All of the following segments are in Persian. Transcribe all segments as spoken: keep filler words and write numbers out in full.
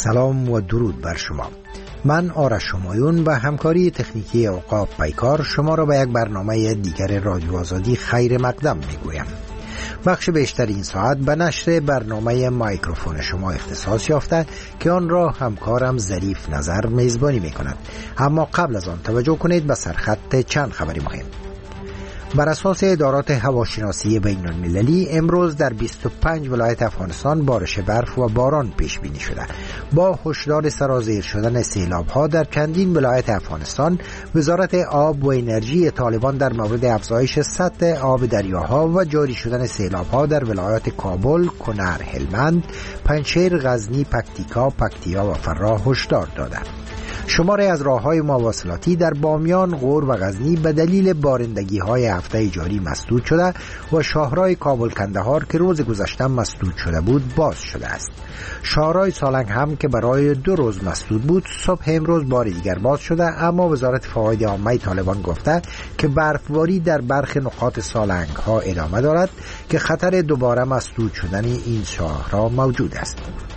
سلام و درود بر شما. من آرش شمایون و همکاری تکنیکی اوقاف پیکار شما را به یک برنامه دیگر رادیو آزادی خیر مقدم میگویم. بخش بیشتر این ساعت به نشر برنامه مایکروفون شما اختصاص یافته که آن را همکارم ظریف نظر میزبانی میکند. اما قبل از آن توجه کنید به سرخط چند خبری مهم. بر اساس ادارات هواشناسی بین المللی امروز در بیست و پنج ولایت افغانستان بارش برف و باران پیش بینی شده. با هشدار سرازیر شدن سیلاب ها در چندین ولایت افغانستان، وزارت آب و انرژی طالبان در مورد افزایش سطح آب دریاها و جاری شدن سیلاب ها در ولایات کابل، کنر، هلمند، پنجشیر، غزنی، پکتیکا، پکتیا و فراه هشدار دادند. شماری از راه‌های مواصلاتی در بامیان، غور و غزنی به دلیل بارندگی‌های هفته جاری مسدود شده و شاهراه کابل کندهار که روز گذشته مسدود شده بود باز شده است. شاهراه سالنگ هم که برای دو روز مسدود بود صبح امروز بار دیگر باز شده، اما وزارت فواید عامه طالبان گفته که برفباری در برخی نقاط سالنگ‌ها ادامه دارد که خطر دوباره مسدود شدن این شاهراه موجود است.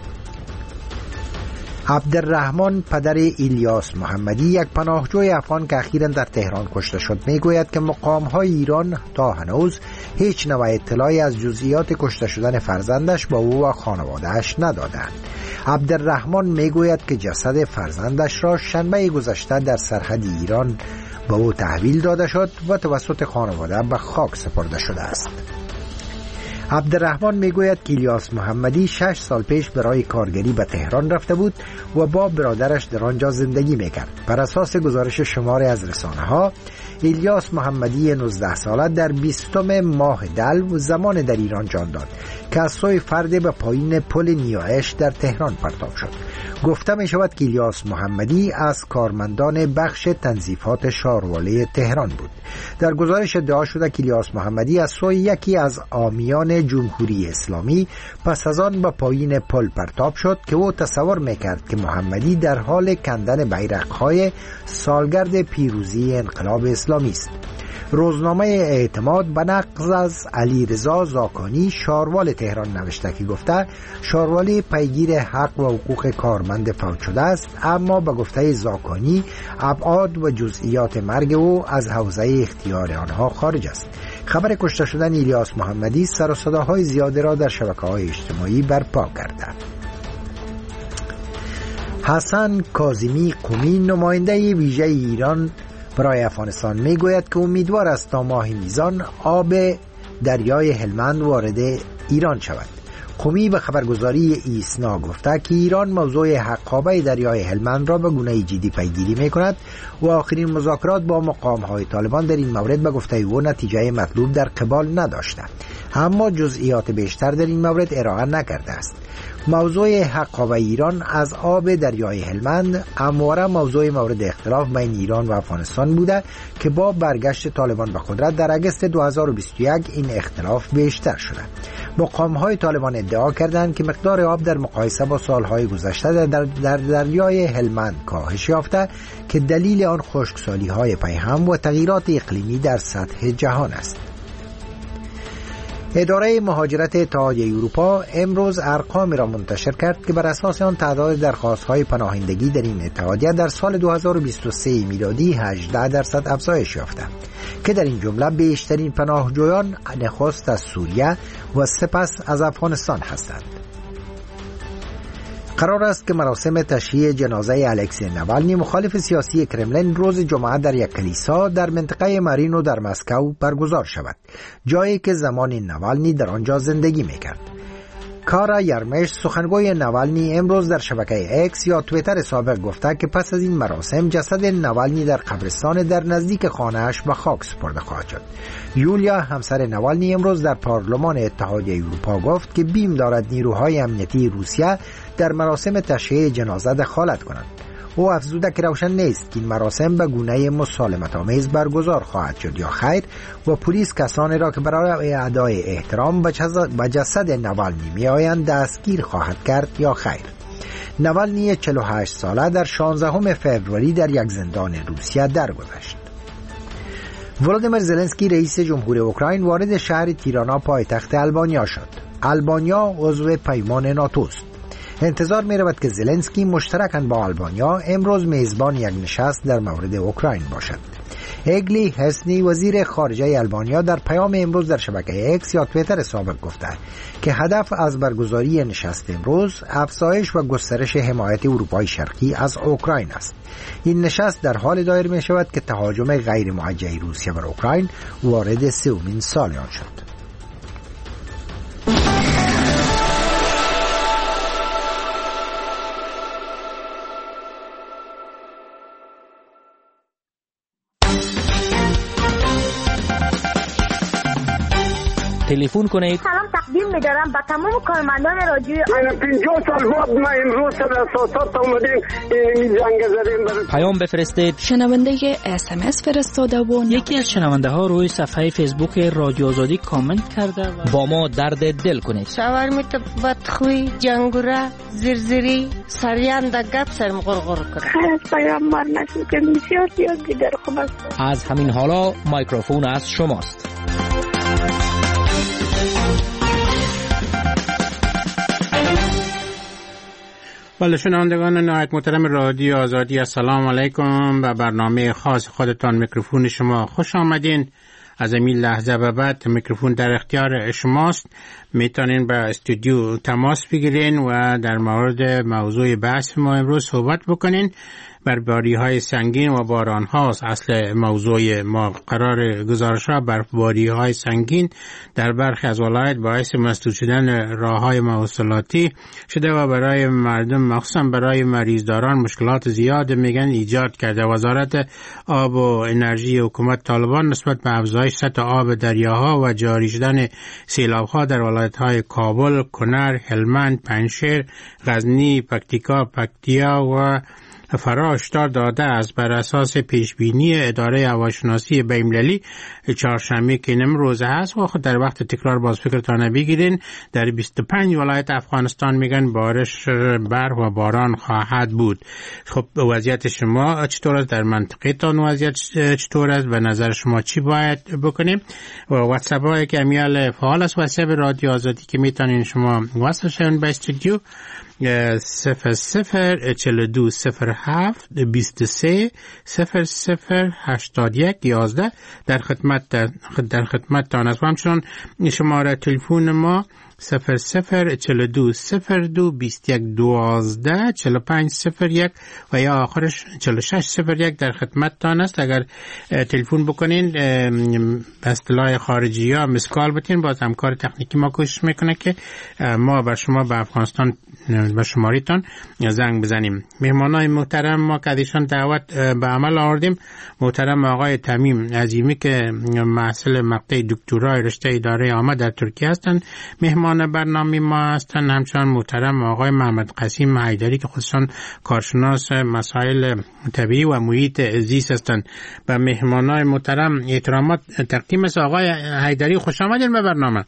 عبدالرحمن پدر ایلیاس محمدی، یک پناهجوی افغان که اخیراً در تهران کشته شد، میگوید که مقام‌های ایران تا هنوز هیچ نوع اطلاعی از جزئیات کشته شدن فرزندش با او و خانواده‌اش ندادند. عبدالرحمن میگوید که جسد فرزندش را شنبه گذشته در سرحد ایران به او تحویل داده شد و توسط خانواده به خاک سپرده شده است. عبدالرحمن میگوید که ایلیاس محمدی شش سال پیش برای کارگری به تهران رفته بود و با برادرش در آنجا زندگی میکرد. بر اساس گزارش شماری از رسانه ها، ایلیاس محمدی نوزده ساله در بیستم ماه دلو زمان در ایران جان داد که از سوی فرد به پایین پل نیایش در تهران پرتاب شد. گفته می شود که ایلیاس محمدی از کارمندان بخش تنظیفات شارواله تهران بود. در گزارش ادعا شده که ایلیاس محمدی از سوی یکی از حامیان جمهوری اسلامی پس از آن به پایین پل پرتاب شد که او تصور میکرد که محمدی در حال کندن بیرق‌های سالگرد پیروزی انقلاب اسلامی است. روزنامه اعتماد به نقل از علیرضا زاکانی شاروال تهران نوشته که گفته شاروالی پیگیر حق و حقوق کارمند فوت شده است، اما به گفته زاکانی ابعاد و جزئیات مرگ او از حوزه اختیار آنها خارج است. خبر کشته شدن ایلیاس محمدی سر و صداهای زیاده را در شبکه‌های اجتماعی برپا کرده. حسن کاظمی قمی، نماینده ویژه ایران برای افغانستان، میگوید که امیدوار است تا ماه میزان آب دریای هلمند وارد ایران شود. قمی به خبرگزاری ایسنا گفته که ایران موضوع حقابه دریای هلمند را به گونه جدی پیگیری میکند و آخرین مذاکرات با مقام‌های طالبان در این مورد به گفته او نتیجه مطلوب در قبال نداشته، اما جزئیات بیشتر در این مورد ارائه نکرده است. موضوع حقابه ایران از آب دریای هلمند همواره موضوع مورد اختلاف بین ایران و افغانستان بوده که با برگشت طالبان به قدرت در اگست دو هزار و بیست و یک این اختلاف بیشتر شده. مقام‌های طالبان ادعا کردند که مقدار آب در مقایسه با سالهای گذشته در, در دریای هلمند کاهش یافته که دلیل آن خشکسالی‌های پیهم و تغییرات اقلیمی در سطح جهان است. اداره مهاجرت اتحادیه اروپا امروز ارقامی را منتشر کرد که بر اساس آن تعداد درخواست‌های پناهندگی در این اتحادیه در سال دو هزار و بیست و سه میلادی هجده درصد افزایش یافته که در این جمله بیشترین پناهجویان نخست از سوریه و سپس از افغانستان هستند. قرار است که مراسم تشییع جنازه الکسی نوالنی، مخالف سیاسی کرملین، روز جمعه در یک کلیسا در منطقه مارینو در مسکو برگزار شود، جایی که زمان نوالنی در آنجا زندگی میکرد. کارا یرمش، سخنگوی نوالنی، امروز در شبکه اکس یا توییتر سابق گفته که پس از این مراسم جسد نوالنی در قبرستان در نزدیک خانه‌اش به خاک سپرده خواهد شد. یولیا، همسر نوالنی، امروز در پارلمان اتحادیه اروپا گفت که بیم دارد نیروهای امنیتی روسیه در مراسم تشییع جنازه دخالت کنند. او افزوده که روشن نیست که این مراسم به گونه مسالمت آمیز برگزار خواهد شد یا خیر و پلیس کسانی را که برای ادای احترام به جسد نوالنی می آیند دستگیر خواهد کرد یا خیر. نوالنی چهل و هشت ساله در شانزدهم فوریه در یک زندان روسیه درگذشت. ولادیمیر زلنسکی رئیس جمهور اوکراین وارد شهر تیرانا پایتخت آلبانیا شد. آلبانیا عضو پیمان ناتو است. انتظار می رود که زلنسکی مشترکاً با آلبانیا امروز میزبان یک نشست در مورد اوکراین باشد. اگلی هسنی وزیر خارجه آلبانیا در پیام امروز در شبکه اکس یا توییتر سابق گفته که هدف از برگزاری نشست امروز افزایش و گسترش حمایت اروپای شرقی از اوکراین است. این نشست در حال دایر می شود که تهاجم غیر موجه روسیه بر اوکراین وارد سومین سال آن شد. تلفن کنید. سلام تقدیم می‌دارم به تمام کارمندان رادیوی آزادی. پنجاه سال بعد ما امروز در اساسات اومدیم این جنگ زدیم. پیام بفرستید. شنونده اس ام اس فرستاده و یکی از شنونده ها روی صفحه فیسبوک رادیو آزادی کامنت کرده و با ما درد دل کنید. شاورمیت بدخوی جنگوره زرزری سریان د گپ سرم غرغر کنه. خیر پیام مار نشو که بسیار زیاد دیگر خوب است. از همین حالا میکروفون از شماست. بله شنوندگان نهایت محترم رادیو آزادی، السلام علیکم. به برنامه خاص خودتان میکروفون شما خوش آمدین. از این لحظه به بعد میکروفون در اختیار شماست. میتونین به استودیو تماس بگیرین و در مورد موضوع بحث ما امروز صحبت بکنین. برفباری های سنگین و باران هاست اصل موضوع ما. قرار گزارش ها برفباری های سنگین در برخی از ولایات باعث مسدود شدن راه های مواصلاتی شده و برای مردم مخصوصا برای مریضداران مشکلات زیاد میگن ایجاد کرده. وزارت آب و انرژی حکومت طالبان نسبت به افزایش سطح آب دریاها و جاری شدن سیلاب ها در ولایت های کابل، کنر، هلمند، پنجشیر، غزنی، پکتیکا، پکتیا و فرا هشدار داده است. بر اساس پیشبینی اداره هواشناسی بین‌المللی چهارشنبه که امروز هست و خود در وقت تکرار باز فکرتان بگیرین در بیست و پنج ولایت افغانستان میگن بارش برف و باران خواهد بود. خب وضعیت شما چطور است؟ در منطقه تان وضعیت چطور است و نظر شما چی باید بکنیم؟ و واتساپ هایی که امیال فعال است واتساپ رادیو آزادی که میتونین شما وصل شون به استودیو صفر صفر چهل دو صفر هفت بیست و سه صفر صفر هشتاد یک یازده در خدمت در خدمت تان است. و همچنان شماره تلفن ما صفر صفر چهل دو صفر دو بیست یک دوازده چهل و پنج صفر یک و یا آخرش چهل و شش صفر یک در خدمت تان است. اگر تلفن بکنین به اصطلاح خارجی ها مسکال بتین، باز همکار تکنیکی ما کوشش میکنه که ما بر شما به افغانستان به شماریتان زنگ بزنیم. مهمانای محترم ما که ازشان دعوت به عمل آوردیم، محترم آقای تمیم عظیمی که محصل مقطع دکترای رشته اداره عامه در ترکیه هستند مهمان برنامه ما هستند. همچنان محترم آقای محمد قسیم حیدری که خودشان کارشناس مسائل طبیعی و محیط زیست هستند. به مهمانای محترم احترامات تقدیم است. آقای حیدری خوش آمدید به برنامه.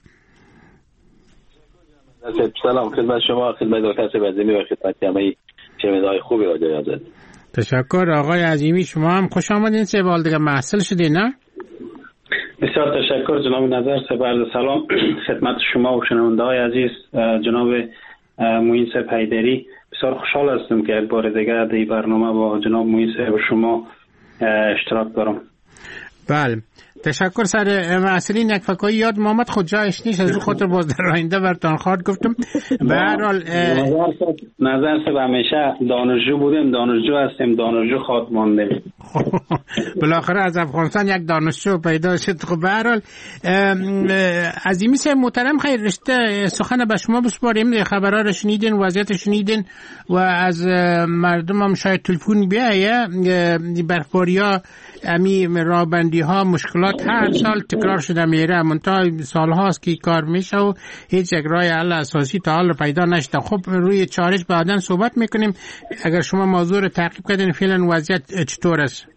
سلام خدمت شما، خدمت دکتر عظیمی و خدمت همه شنونده‌های خوبی رادیو آزادی. تشکر آقای عظیمی، شما هم خوش آمدین. سه بار دیگه محصل شدین نه؟ بسیار تشکر جناب نظر صاحب. عرض سلام خدمت شما و شنونده‌های عزیز. جناب معین صاحب حیدری، بسیار خوشحال هستم که یک بار دیگه در این برنامه با جناب معین صاحب و شما اشتراک دارم. بله تشکر. سر معصرین یک فکایی یاد محمد خود جایش نیست، از اون خاطر باز در آینده برتان خواهد گفتم. به هر حال نظر صاحب همیشه دانشجو بودیم، دانشجو هستیم، دانشجو خواهد ماندیم. بالاخره از افغانستان یک دانشجو پیدا شد. خب به هر حال عظیمی صاحب محترم، خیر رشته سخن به شما بسپاریم. خبرها رو شنیدین، وضعیت شنیدین و از مردم هم شاید تلفن بیایه. برفباری ها، امی رابندی ها، مشکلات هر سال تکرار شده میره، منتها سال هاست که کار میشه و هیچ یک راه حل اساسی تا حال پیدا نشده. خب روی چارش بعداً صحبت میکنیم. اگر شما موضوع رو تعقیب کردین فعلا وضعیت چطور است؟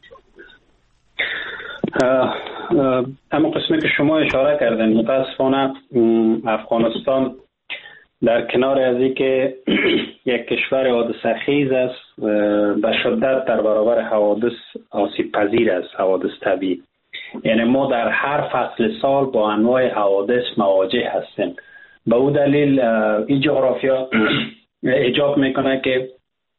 اما قسمی که شما اشاره کردن، متاسفانه افغانستان در کنار از اینکه یک کشور حادثه خیز است، به شدت در برابر حوادث آسیب پذیر است، حوادث طبیعی. یعنی ما در هر فصل سال با انواع حوادث مواجه هستیم. به او دلیل این جغرافیا ایجاب میکنه که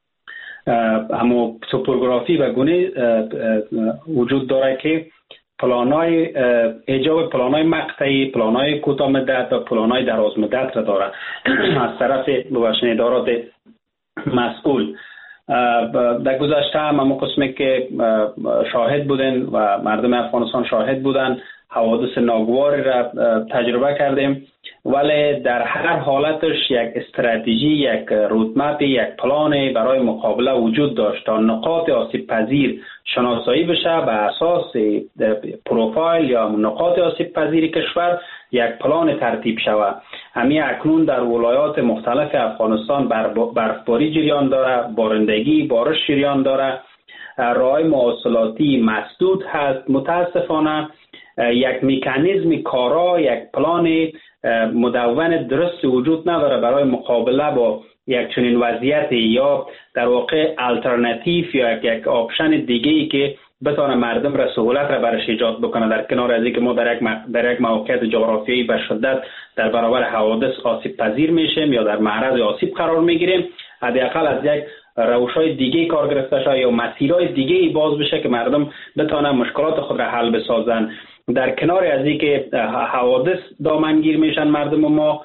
اما توپوگرافی و گونه وجود داره که پلانای ایجاب پلانای مقطعی، پلانای کوتاه مدت و پلانای دراز مدت را داره از طرف ببخشید ادارات مسئول. در گذشته هم اما قسمی که شاهد بودن و مردم افغانستان شاهد بودن حوادث ناگواری را تجربه کردیم، ولی در هر حالتش یک استراتژی، یک رودمپ، یک پلان برای مقابله وجود داشت تا نقاط آسیب پذیر شناسایی بشه. به اساس پروفایل یا نقاط آسیب پذیر کشور یک پلان ترتیب شود. همین اکنون در ولایات مختلف افغانستان برفباری جریان داره، بارندگی، بارش جریان داره، راههای مواصلاتی مسدود هست. متاسفانه یک مکانیزم کارا، یک پلان مدون درست وجود نداره برای مقابله با یک چنین وضعیتی، یا در واقع الटरनेटिव یا یک آپشن دیگه ای که بتونه مردم را سهولت را برش ایجاد بکنه، در کنار از اینکه ما در یک در یک موقعیت جغرافیایی به شدت در برابر حوادث آسیب پذیر میشیم یا در معرض آسیب قرار میگیریم، حداقل از یک روش‌های دیگه کار گرفته شه یا مسیرهای دیگه باز بشه که مردم بتونن مشکلات خود را حل بسازن. در کنار از اینکه حوادث دامنگیر میشن مردم ما،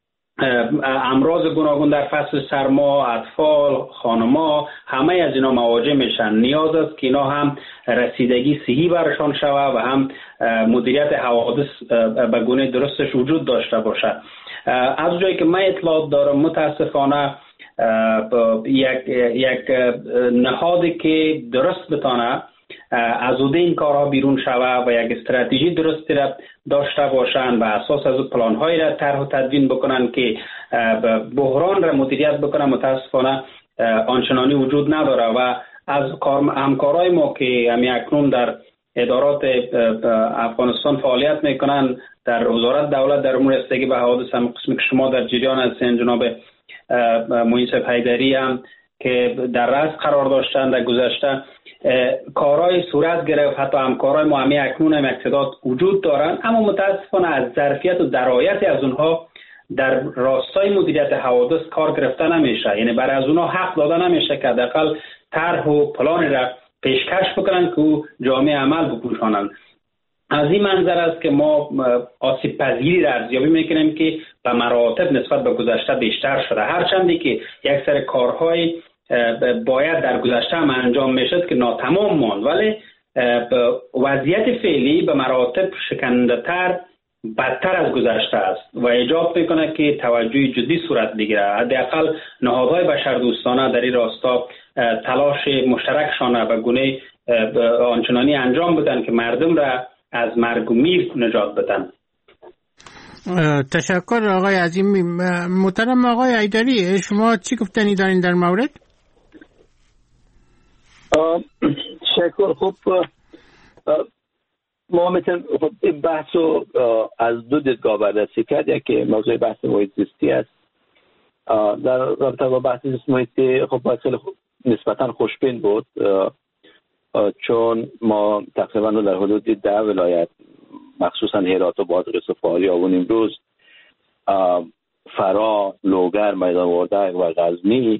امراض گوناگون در فصل سرما، اطفال، خانما، همه از اینا مواجه میشن. نیاز است که اینا هم رسیدگی صحی برشان شود و هم مدیریت حوادث به گونه درستش وجود داشته باشد. از جایی که من اطلاعات دارم متاسفانه یک یک نهادی که درست بتونه از اوده این کارها بیرون شوه و یک استراتژی درستی را داشته باشند و اساس از پلان‌هایی را طرح و تدوین بکنن که بحران را مدیریت بکنن، متاسفانه آنچنانی وجود نداره. و از همکارای ما که همی اکنون در ادارات افغانستان فعالیت میکنن، در وزارت دولت در امور رسیدگی به حوادث، هم قسمی که شما در جریان هستین، جناب معین صاحب حیدری هم که در رأس قرار داشتن در گذشته، کارهای صورت گرفت. حتی همکارای ما همی اکنون هم اقتدار وجود دارن، اما متاسفانه از ظرفیت و درایت از اونها در راستای مدیریت حوادث کار گرفته نمیشه. یعنی برای از اونها حق داده نمیشه که حداقل طرح و پلان را پیشکش بکنن که جامعه عمل بپوشانند. از این منظر است که ما آسیب پذیری را ارزیابی میکنیم که به مراتب نسبت به گذشته بیشتر شده، هرچندی که یک سری کارهای باید در گذشته هم انجام میشد که ناتمام ماند، ولی وضعیت فعلی به مراتب شکننده تر، بدتر از گذشته است و ایجاب میکنه که توجه جدی صورت بگیره. حداقل نهادهای بشردوستانه در این راستا تلاش مشترکشان به گونه آنچنانی انجام بدن که مردم را از مرگ و میر نجات بدن. تشکر آقای عظیم. محترم آقای حیدری، شما چی گفتنی دارین در مورد؟ تشکر. خب ما میتونیم خب این بحث رو از دو دیدگاه بررسی کرد. یکی موضوع بحث محیط زیستی است. در رابطه با بحث محیط زیستی خب باید خیلی نسبتا خوشبین بود، چون ما تقریبا در حدود ده ولایت مخصوصا هرات و بادغیس و فاریاب و نیمروز، فرا، لوگر، میدان وردک و غزنی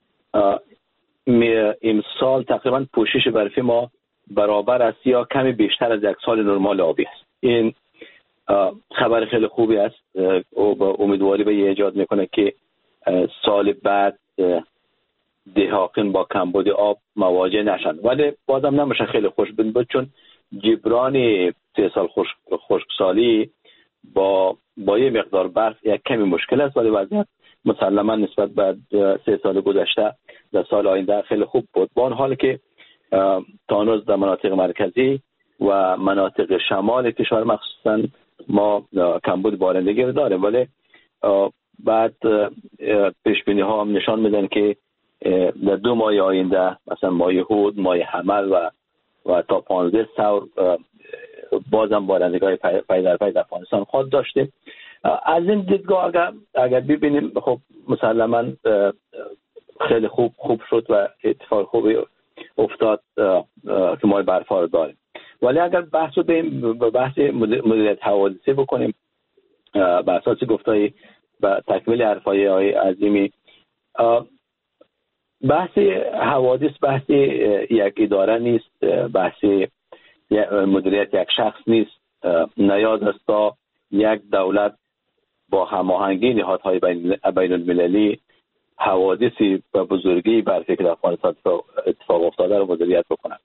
امسال تقریبا پوشش برفی ما برابر است یا کمی بیشتر از یک سال نرمال آبی است. این خبر خیلی خوبی است و با امیدواری به ایجاد میکنه که سال بعد دهاقین با کمبود آب مواجه نشن، ولی بازم نمیشه خیلی خوشبین بود، چون جبران سه سال خشکسالی با با یه مقدار برف یک کمی مشکل است، ولی وضعیت مسلما نسبت به سه سال گذشته در سال آینده خیلی خوب بود. با اون حال که تا هنوز در مناطق مرکزی و مناطق شمال کشور مخصوصا ما کمبود بارندگی رو داریم، ولی بعد پیش بینی ها هم نشان میدن که در دو ماه آینده مثلا ماه هود، ماه حمل و و تا پانزده سور بازم بارندگی پای در پای در افغانستان خود داشته. از این دیدگاه اگر اگر ببینیم خب مسلما خیلی خوب خوب شد و اتفاق خوبی افتاد که ما برفا رو داریم. ولی اگر بحث رو به بحث مدیریت حوادثی بکنیم بر اساس گفتای و تکمیل حرفای آقای عظیمی، بحث حوادث بحث یک اداره نیست، بحث مدیریت یک شخص نیست. نیاز است تا یک دولت با هماهنگی نهادهای بین المللی حوادثی به بزرگی برفی که در افغانستان اتفاق افتاده رو مدیریت بکنند.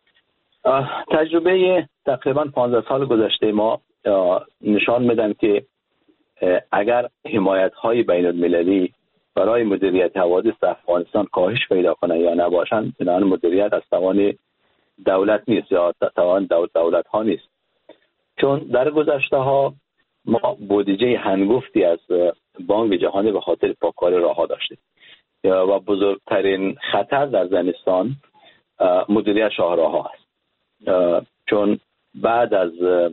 تجربه تقریبا پانزده سال گذشته ما نشان میدن که اگر حمایت های بین المللی برای مدیریت حوادث در افغانستان کاهش پیدا کنه یا نباشند، بنابراین مدیریت از توان دولت نیست یا توان دولت, دولت ها نیست. چون در گذشته ها ما بودجه هنگفتی از بانک جهانی به خاطر پاککاری راهها داشتیم و بزرگترین خطر در زمستان مدیریت شاهراهها است. چون بعد از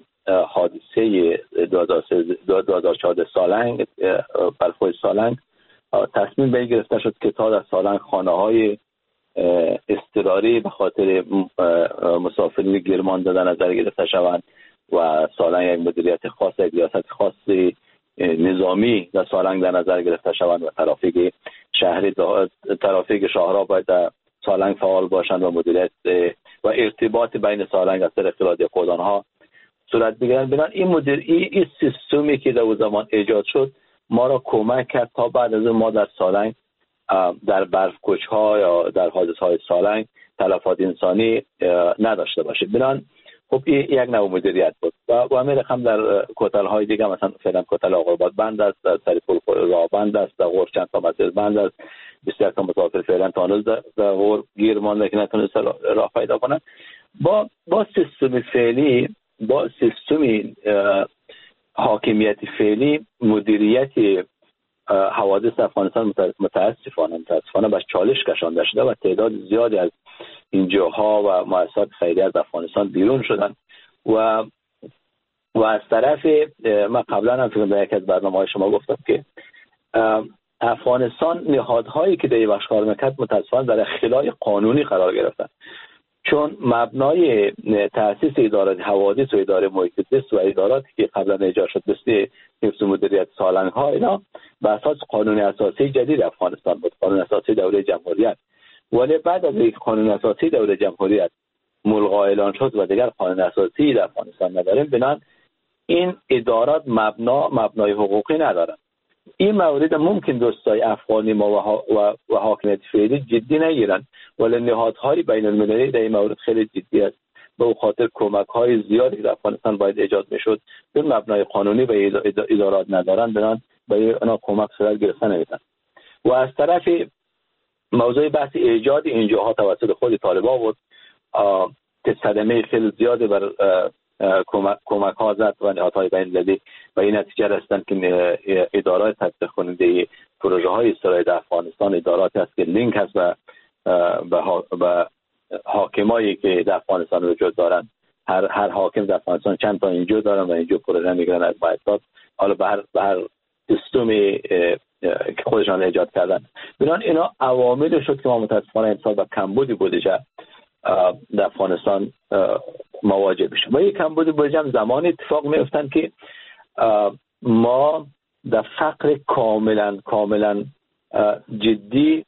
حادثه دو هزار و چهارده سالنگ، برفای سالنگ، تصمیم به این گرفته شد که تا در سالنگ خانه‌های اضطراری به خاطر مسافرین گیرمان دادن نظر گرفته شوند و سالنگ یک مدیریت خاص، یک ریاست خاصی نظامی در سالنگ در نظر گرفته شوند و ترافیک شهری ترافیک شاهراه باید در سالنگ فعال باشند و مدیریت و ارتباط بین سالنگ از طریق رادیو کودانها صورت بگیرند. بنابراین این مدیر این سیستمی که در اون زمان ایجاد شد ما را کمک کرد تا بعد از ما در سالنگ در برف کوچ‌ها یا در حادثه‌های سالنگ تلفات انسانی نداشته باشیم. بنابراین خب این یک نوع مدیریت بود و و همین رقم در کوتل‌های دیگه، مثلا فعلا کوتل آقاباد بند است، در سریپور راه بند است، در غور چند تا مسیر بند است، بسیار تا مسافر فعلا تا هنوز در غور گیر مانده که نتونست راه پیدا کنن. با با سیستم فعلی، با سیستم حاکمیت فعلی، مدیریت حوادث افغانستان متاسفانه متاسفانه به چالش کشانده شده و تعداد زیادی از انجیوها و مؤسسات خیریه از افغانستان بیرون شدن و و از طرف من قبلا هم فکر در یک از برنامه‌های شما گفتم که افغانستان نهادهایی که در این بخش کار می‌کرد متاسفانه در اختلال قانونی قرار گرفتن، چون مبنای تأسیس اداره حوادث و اداره محیط زیست و اداراتی که قبلا ایجاد شد مثل حفظ و مدیریت سالنگ‌ها اینا بر اساس قانون اساسی جدید افغانستان بود، قانون اساسی دوره جمهوریت. ولی بعد از اینکه قانون اساسی دوره جمهوریت ملغا اعلان شد و دیگر قانون اساسی در افغانستان نداریم، بنابراین این ادارات مبنا مبنای حقوقی ندارند. این مورد ممکن دوستای افغانی ما و, و, و حاکمیت فعلی جدی نگیرند، ولی نهادهای بین المللی در این مورد خیلی جدی است. به خاطر کمک های زیادی در افغانستان باید ایجاد میشد، چون مبنای قانونی به ادارات ندارند، بنابراین به آنها کمک صورت گرفته نمیتونن. و از طرف موضوع بحث ایجاد انجیوها توسط خود طالبان بود که صدمه خیلی زیادی بر کمک کمک ها زد و نهادهای بین المللی و این نتیجه رسیدن که ادارات تطبیق کننده پروژه های اصلاحی در افغانستان ادارات هست که لینک هست و به حاکمایی که در افغانستان وجود دارن. هر هر حاکم در افغانستان چند تا انجیو دارن و انجیو پروژه میگیرن از مؤسسات، حالا به هر به هر سیستمی که خودشان ایجاد کردن. بنابراین اینا عوامل شد که ما متاسفانه امسال با کمبود بودجه در افغانستان مواجه بشیم. و یک کمبود بودجه هم زمانی اتفاق میفتن که ما در فقر کاملا کاملا جدی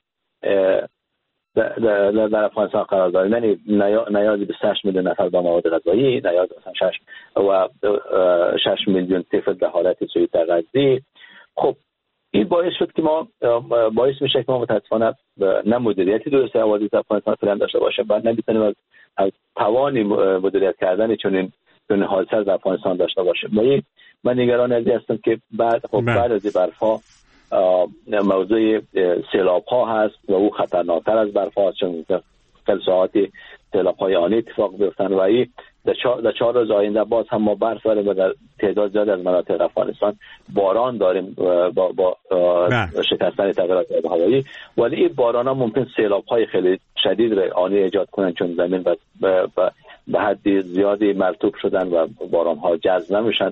در, در افغانستان قرار داریم. یعنی نیازی به شش میلیون نفر به مواد غذایی، نیاز مثلا شش و شش میلیون طفل در حالت سوی تغذیه. خب این باعث شد که ما باعث میشه که ما متاسفانه نه مدیریتی درست حوادث افغانستان فعلا داشته باشه، بعد نمیتونیم از, از توانی مدیریت کردن چون این حادثه در افغانستان داشته باشه. من من نگران از این هستم که بعد خب بعد از برفا موضوع سیلاب ها هست و او خطرناکتر از برف ها هست، چون خیلی ساعتی سیلاب های آنی اتفاق بیفتن و این در چهار, در چهار روز آینده باز هم ما برف داریم و در تعداد زیاد از مناطق افغانستان باران داریم با, با شکستن تغییرات هوایی، ولی این باران ها ممکن سیلاب های خیلی شدید را آنی ایجاد کنن، چون زمین به حد زیادی مرطوب شدن و باران ها جذب نمیشن.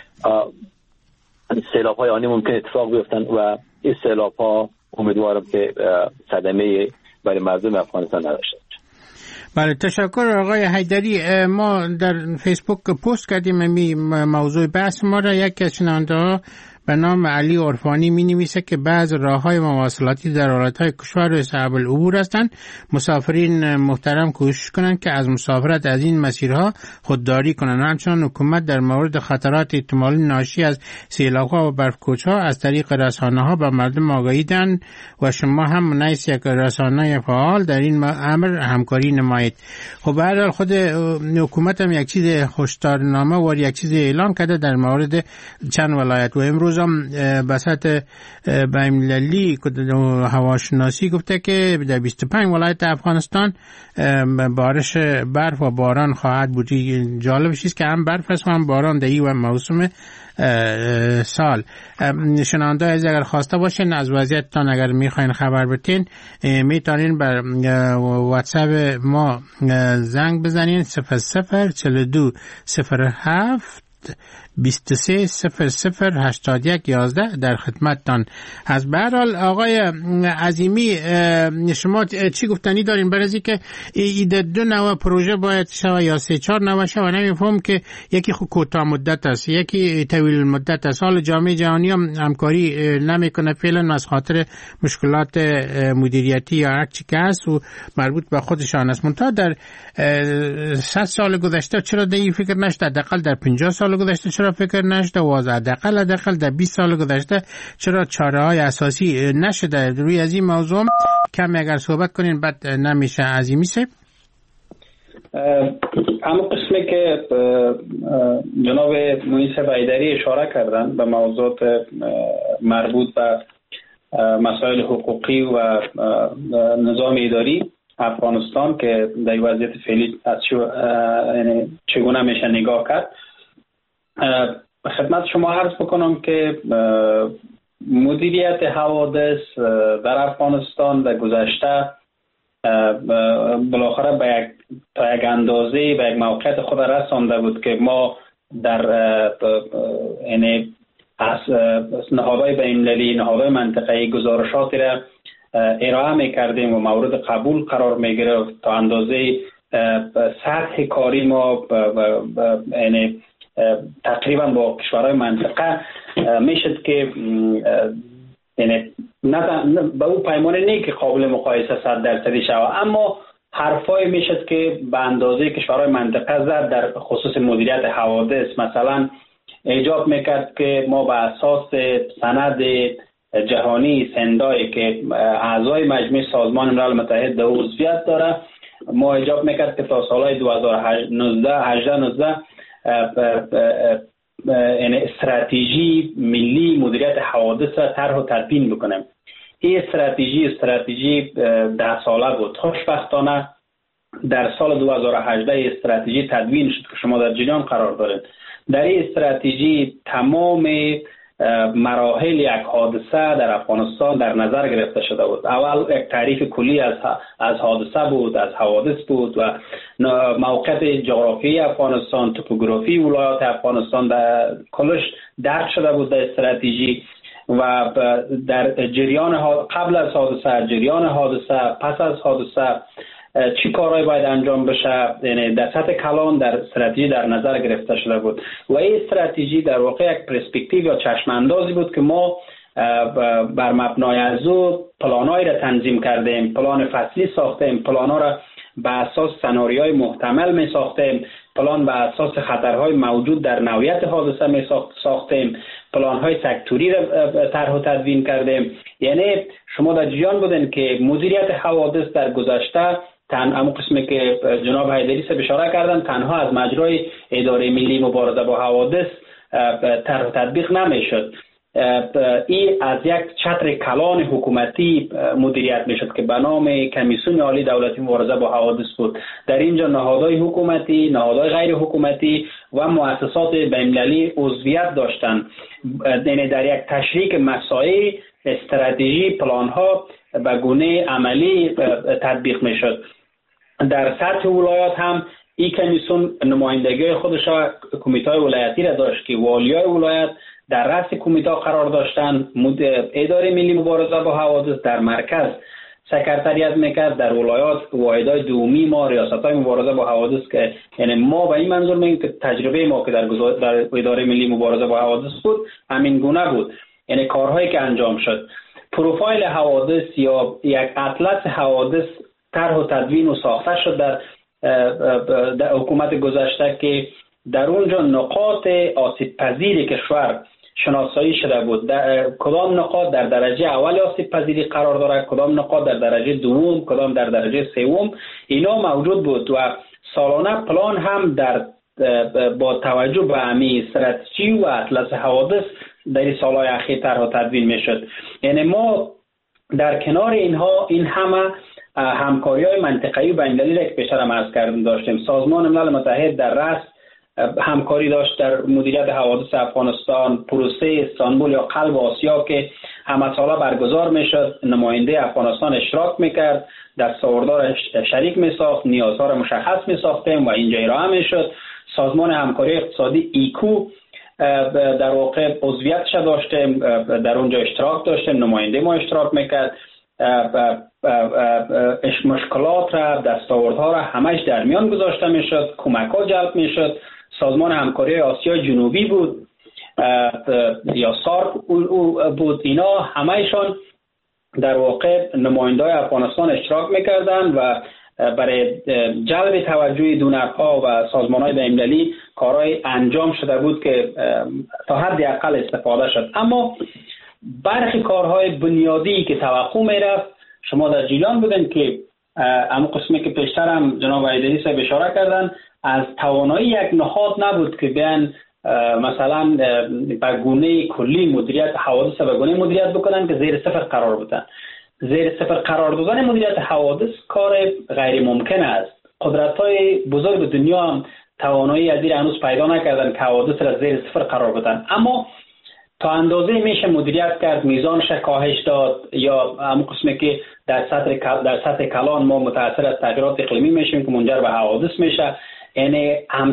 سیلاب های آنی ممکن اتفاق بیفتن و این سیلاب ها امیدوارم که صدمه برای مردم افغانستان نداشته باشه. بله، تشکر آقای حیدری. ما در فیسبوک پست کردیم می موضوع بحث ما را. یک از شنونده ها به نام علی عرفانی می نویسه که بعض راه‌های مواصلاتی در ایالت‌های کشور صعب العبور هستند. مسافرین محترم کوشش کنند که از مسافرت از این مسیرها خودداری کنند. همچنین حکومت در مورد خطرات احتمالی ناشی از سیلاب‌ها و برف‌کوچ‌ها از طریق رسانه‌ها به مردم آگاهی دهند و شما هم منیس یک رسانه فعال در این امر همکاری نمایید. خب به هر حال خود حکومت هم یک چیز هشدارنامه و یک چیز اعلام کرده در مورد چند ولایت و امروز هم بساط بین‌المللی هواشناسی گفته که در بیست و پنج ولایت افغانستان بارش برف و باران خواهد بود. جالبش است که هم برف است و هم باران در این موسم سال. شنونده از اگر خواسته باشین از وضعیتتان اگر میخواین خبر بتین میتونین بر واتساپ ما زنگ بزنین صفر صفر چهل و دو صفر هفت بیست و سه صفر صفر هشتاد و یک یازده در خدمتتان. از به هر حال آقای عظیمی شما چی گفتنی دارین برای اینکه ایده دو نوع پروژه باید شوه یا سه چهار نوع شوه؟ نمیفهم که یکی خود کوتاه مدت است یکی طویل مدت است. حال جامعه جهانی هم همکاری نمیکنه فعلا از خاطر مشکلات مدیریتی یا هر چی که هست و مربوط به خودشان است. منتها در صد سال گذشته چرا در این فکر نشد؟ حداقل در پنجاه سال گذشته چرا فکر نشده؟ و حداقل حداقل در بیست سال گذشته چرا چاره‌های اساسی نشده؟ روی از این موضوع کمی اگر صحبت کنین بعد نمیشه عظیمی سه. اما قسمی که جناب مهندس بیدری اشاره کردن به موضوعات مربوط به مسائل حقوقی و نظام اداری افغانستان که در وضعیت فعلی از چگونه میشه نگاه کرد، خدمت شما عرض بکنم که مدیریت حوادث در افغانستان در گذشته بالاخره به یک تا یک اندازه به یک موقعیت خود رسانده بود که ما در یعنی از نهادهای بین‌المللی نهادهای منطقه‌ای گزارشاتی را ارائه می‌کردیم و مورد قبول قرار می‌گرفت. تا اندازه سطح کاری ما یعنی تقریبا با کشورهای منطقه میشد که یعنی نه به اون پیمانه نه که قابل مقایسه صد درصدی شود، اما حرفای میشد که به اندازه کشورهای منطقه زد در خصوص مدیریت حوادث. مثلا ایجاب میکرد که ما به اساس سند جهانی سندای که اعضای مجمع سازمان ملل متحد در عضویت داره، ما ایجاب میکرد که تا سالهای دو هزار و نوزده هجده نوزده یعنی استراتژی ملی مدیریت حوادث را طرح و تدوین بکنیم. این استراتژی استراتژی ده ساله بود. خوشبختانه در سال دو هزار و هجده استراتژی تدوین شد که شما در جریان قرار دارید. در این استراتژی تمام مراحل یک حادثه در افغانستان در نظر گرفته شده بود. اول یک تعریف کلی از از حادثه بود، از حوادث بود و موقعیت جغرافیایی افغانستان، توپوگرافی ولایات افغانستان در کلش درک شده بود در استراتژی و در جریان قبل از حادثه، جریان حادثه، پس از حادثه چی کارهایی باید انجام بشه، یعنی در سطح کلان در استراتژی در نظر گرفته شده بود و این استراتژی در واقع یک پرسپکتیو یا چشم اندازی بود که ما بر مبنای از او پلانایی را تنظیم کردیم، پلان فصلی ساختیم، پلانا را به اساس سناریوهای محتمل می ساختیم، پلان به اساس خطرهای موجود در نوعیت حادثه می ساختیم، پلانهای سکتوری را طرح و تدوین کردیم. یعنی شما در جریان بودین که مدیریت حوادث در گذشته تن اما قسمی که جناب حیدری سے اشاره کردن تنها از مجرای اداره ملی مبارزه با حوادث طرح و تطبیق نمیشد. این از یک چتر کلان حکومتی مدیریت میشد که به نام کمیسیون عالی دولتی مبارزه با حوادث بود. در اینجا نهادهای حکومتی، نهادهای غیر حکومتی و مؤسسات بین‌المللی عضویت داشتند. یعنی در یک تشریک مسائل استراتژی پلان‌ها به گونه عملی تطبیق میشد. در سطح ولایات هم این کمیسیون نمایندگی خودش را کمیته ولایتی را داشت که والیای ولایت در رأس کمیته قرار داشتند. اداره ملی مبارزه با حوادث در مرکز، سکرتریت میکرد. در ولایات واحدهای دومی ما ریاست‌های مبارزه با حوادث که یعنی ما به این منظور میگیم که تجربه ما که در در اداره ملی مبارزه با حوادث بود همین گونه بود. یعنی کارهایی که انجام شد، پروفایل حوادث یا یک اطلس حوادث طرح و تدوین و ساخته شد در, در حکومت گذشته که در اونجا نقاط آسیب پذیر کشور شناسایی شده بود. در کدام نقاط در درجه اول آسیب پذیری قرار دارد، کدام نقاط در درجه دوم، کدام در درجه سوم، اینا موجود بود و سالانه پلان هم در با توجه به همین استراتژی و اطلس حوادث در این سالهای اخیر طرح و تدوین میشد. یعنی ما در کنار اینها این همه همکاری‌های منطقه‌ای و بین‌المللی که پیشتر هم عرض کردم داشتیم. سازمان ملل متحد در رأس همکاری داشت در مدیریت حوادث افغانستان. پروسه استانبول یا قلب آسیا که همه ساله برگزار میشد، نماینده افغانستان اشتراک میکرد، دستاوردها شریک میساخت، نیازها را مشخص میساختیم و اینجا ارائه میشد. سازمان همکاری اقتصادی ایکو در واقع عضویتش داشتیم، در اونجا اشتراک داشتیم، نماینده ما اشتراک میکرد. مشکلات را، دستاوردها را همش در میان گذاشته میشد، کمک ها جلب میشد. سازمان همکاری آسیای جنوبی بود یا سارک بود، اینا همهشان در واقع نماینده‌های افغانستان اشتراک میکردن و برای جلب توجه دونرها و سازمان‌های بین‌المللی کارهای انجام شده بود که تا حد اقل استفاده شد. اما برخی کارهای بنیادی که توقع میرفت، شما در جیلان بودن که اما قسمی که پیشتر هم جناب ایدری صاحب اشاره کردن، از توانایی یک نهاد نبود که بیان مثلا به گونه کلی مدیریت حوادث به گونه مدیریت بکنن که زیر صفر قرار بدن. زیر صفر قرار دادن مدیریت حوادث کار غیر ممکن است. قدرت‌های بزرگ دنیا هم توانایی از این هنوز پیدا نکردن که حوادث را زیر صفر قرار بدن، اما تا اندازه میشه مدیریت کرد، میزانش کاهش داد. یا همون قسمی که در سطح در سطح کلان ما متاثر از تغییرات اقلیمی میشیم که منجر به حوادث میشه، یعنی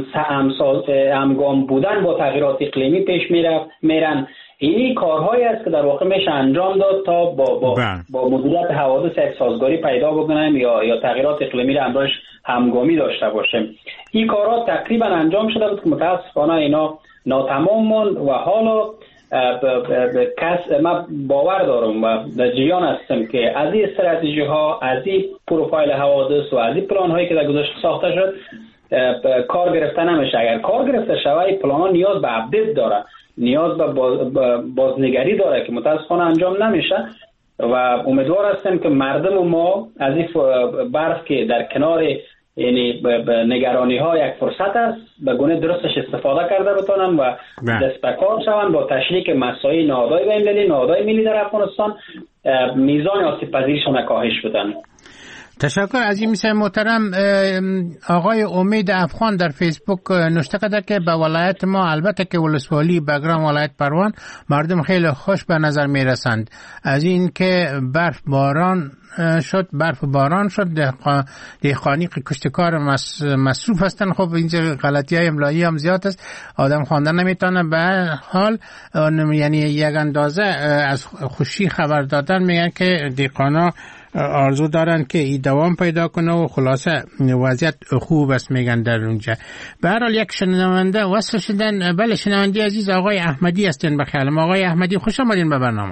همگام بودن با تغییرات اقلیمی پیش میرفت میرن. این کارهایی است که در واقع میشه انجام داد تا با با, با مدیریت حوادث یک سازگاری پیدا بکنیم یا یا تغییرات اقلیمی را همراهش همگامی داشته باشیم. این کارها تقریبا انجام شده بود که متاسفانه اینا ناتمام ماند و حالا کس ما باور دارم و در جریان هستم که از این استراتژی ها، از این پروفایل حوادث و از این پلان هایی که در گذشته ساخته شد کار گرفته نمیشه. اگر کار گرفته شود پلان ها نیاز به اپدیت داره، نیاز به بازنگری داره که متاسفانه انجام نمیشه و امیدوار هستم که مردم ما از این برف که در کنار یعنی نگرانی ها یک فرصت است به گونه درستش استفاده کرده بتونن و دست به کار شوند با تشریک مسائل نهادهای بین‌المللی، نهادهای ملی در افغانستان میزان آسیب پذیریشون کاهش بدن. تشکر از این میسه محترم. آقای امید افغان در فیسبوک نوشته کرده که به ولایت ما البته که ولسوالی بگرام ولایت پروان مردم خیلی خوش به نظر میرسند. از این که برف باران شد برف باران شد دهقانی کشتکار مصروف هستن. خب اینجا غلطی های املایی هم زیاد است، آدم خواندن نمیتونه. به حال یعنی یک اندازه از خوشی خبر دادن میگن که دهقانا آرزو دارن که این دوام پیدا کنه و خلاصه وضعیت خوب است میگن در اونجا. به هر حال یک شنونده وصل شدن. بله شنونده عزیز آقای احمدی هستین. بخیرم آقای احمدی، خوش آمدین به برنامه.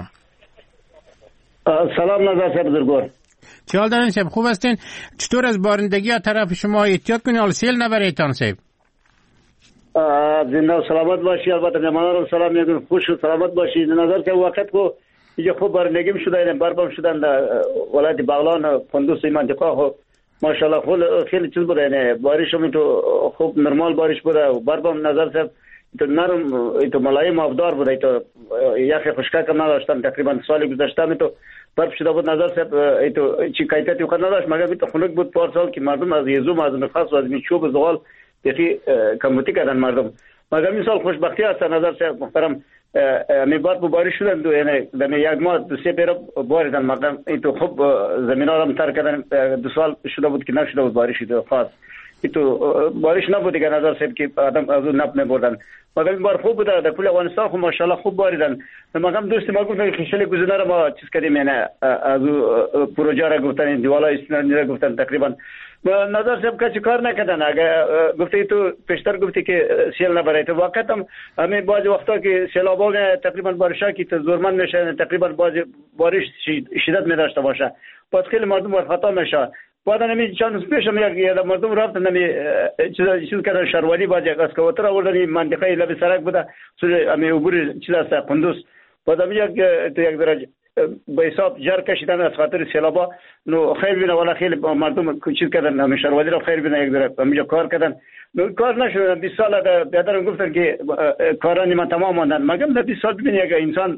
سلام نظر صاحب بزرگوار، چه حال دارین صاحب؟ خوب هستین؟ چطور از بارندگی ها طرف شما احتیاط کنین حال سیل نبره ایتان صاحب؟ زنده و سلامت باشی. البته مهمانان رو سلام میگم، خوش و سلامت باشی. نظر صاحب وقت کو اینجا خوب بارندگی شده، بربم شدن در ولایت بغلان قندوز این منطقه ها ماشاءالله خیلی چیز بوده، یعنی بارش هم تو خوب نرمال بارش بوده و بربم نظر صاحب تو نرم تو ملایم آبدار بوده، تو یخ خشکک هم نداشتن. تقریبا سال گذشته می تو برف شده بود نظر صاحب، تو چی کیفیتی وقت نداشت مگر تو خنک بود پارسال که مردم از یزوم از نفس و از میچوب زغال یکی کمبوتی کردن مردم. مگر این سال خوشبختی هست نظر صاحب محترم. می بار بارش شدن دو یعنی در یک ماه دو سه بار باریدن مردم. این تو خوب زمین ها را تر کردن. دو سال شده بود که نشده بود بارشی تو خاص تو بارش نبود دیگه نظر صاحب که آدم از اون نب میبردن. مگر این بار خوب بوده در کل افغانستان خو ماشاءالله خوب باریدن. مگر دوست ما گفتن که خیلی گذشته را ما چیز کردیم یعنی از پروژه را گفتن دیوالا استنادی را گفتن تقریبا نظر صاحب کسی کار نکردن. اگه گفته تو پیشتر گفتی که سیل نبره تو واقعا هم همین بعضی وقتا که سیلابا میاد تقریبا بارشا که زورمند میشه تقریبا بعضی بارش شدت میداشته باشه پس خیلی مردم ور خطا میشه. بعد نمی چند روز پیش هم یک مردم رفتن نمی چیز چیز کردن شهروانی بعد یک اسکواتر آوردن منطقه لب سرک بوده سوی امی عبور چیز است قندوز. بعد هم یک تو یک درجه به حساب جر کشیدن از خاطر سیلابا نو خیر بینه ولی خیلی مردم چیز کردن امی شهروانی را خیر بینه یک درجه امیجا کار کردن نو کار نشد. بیست سال بیادرم گفتن که کارانی من تمام ماندن مگم در بیست سال ببینی اگه انسان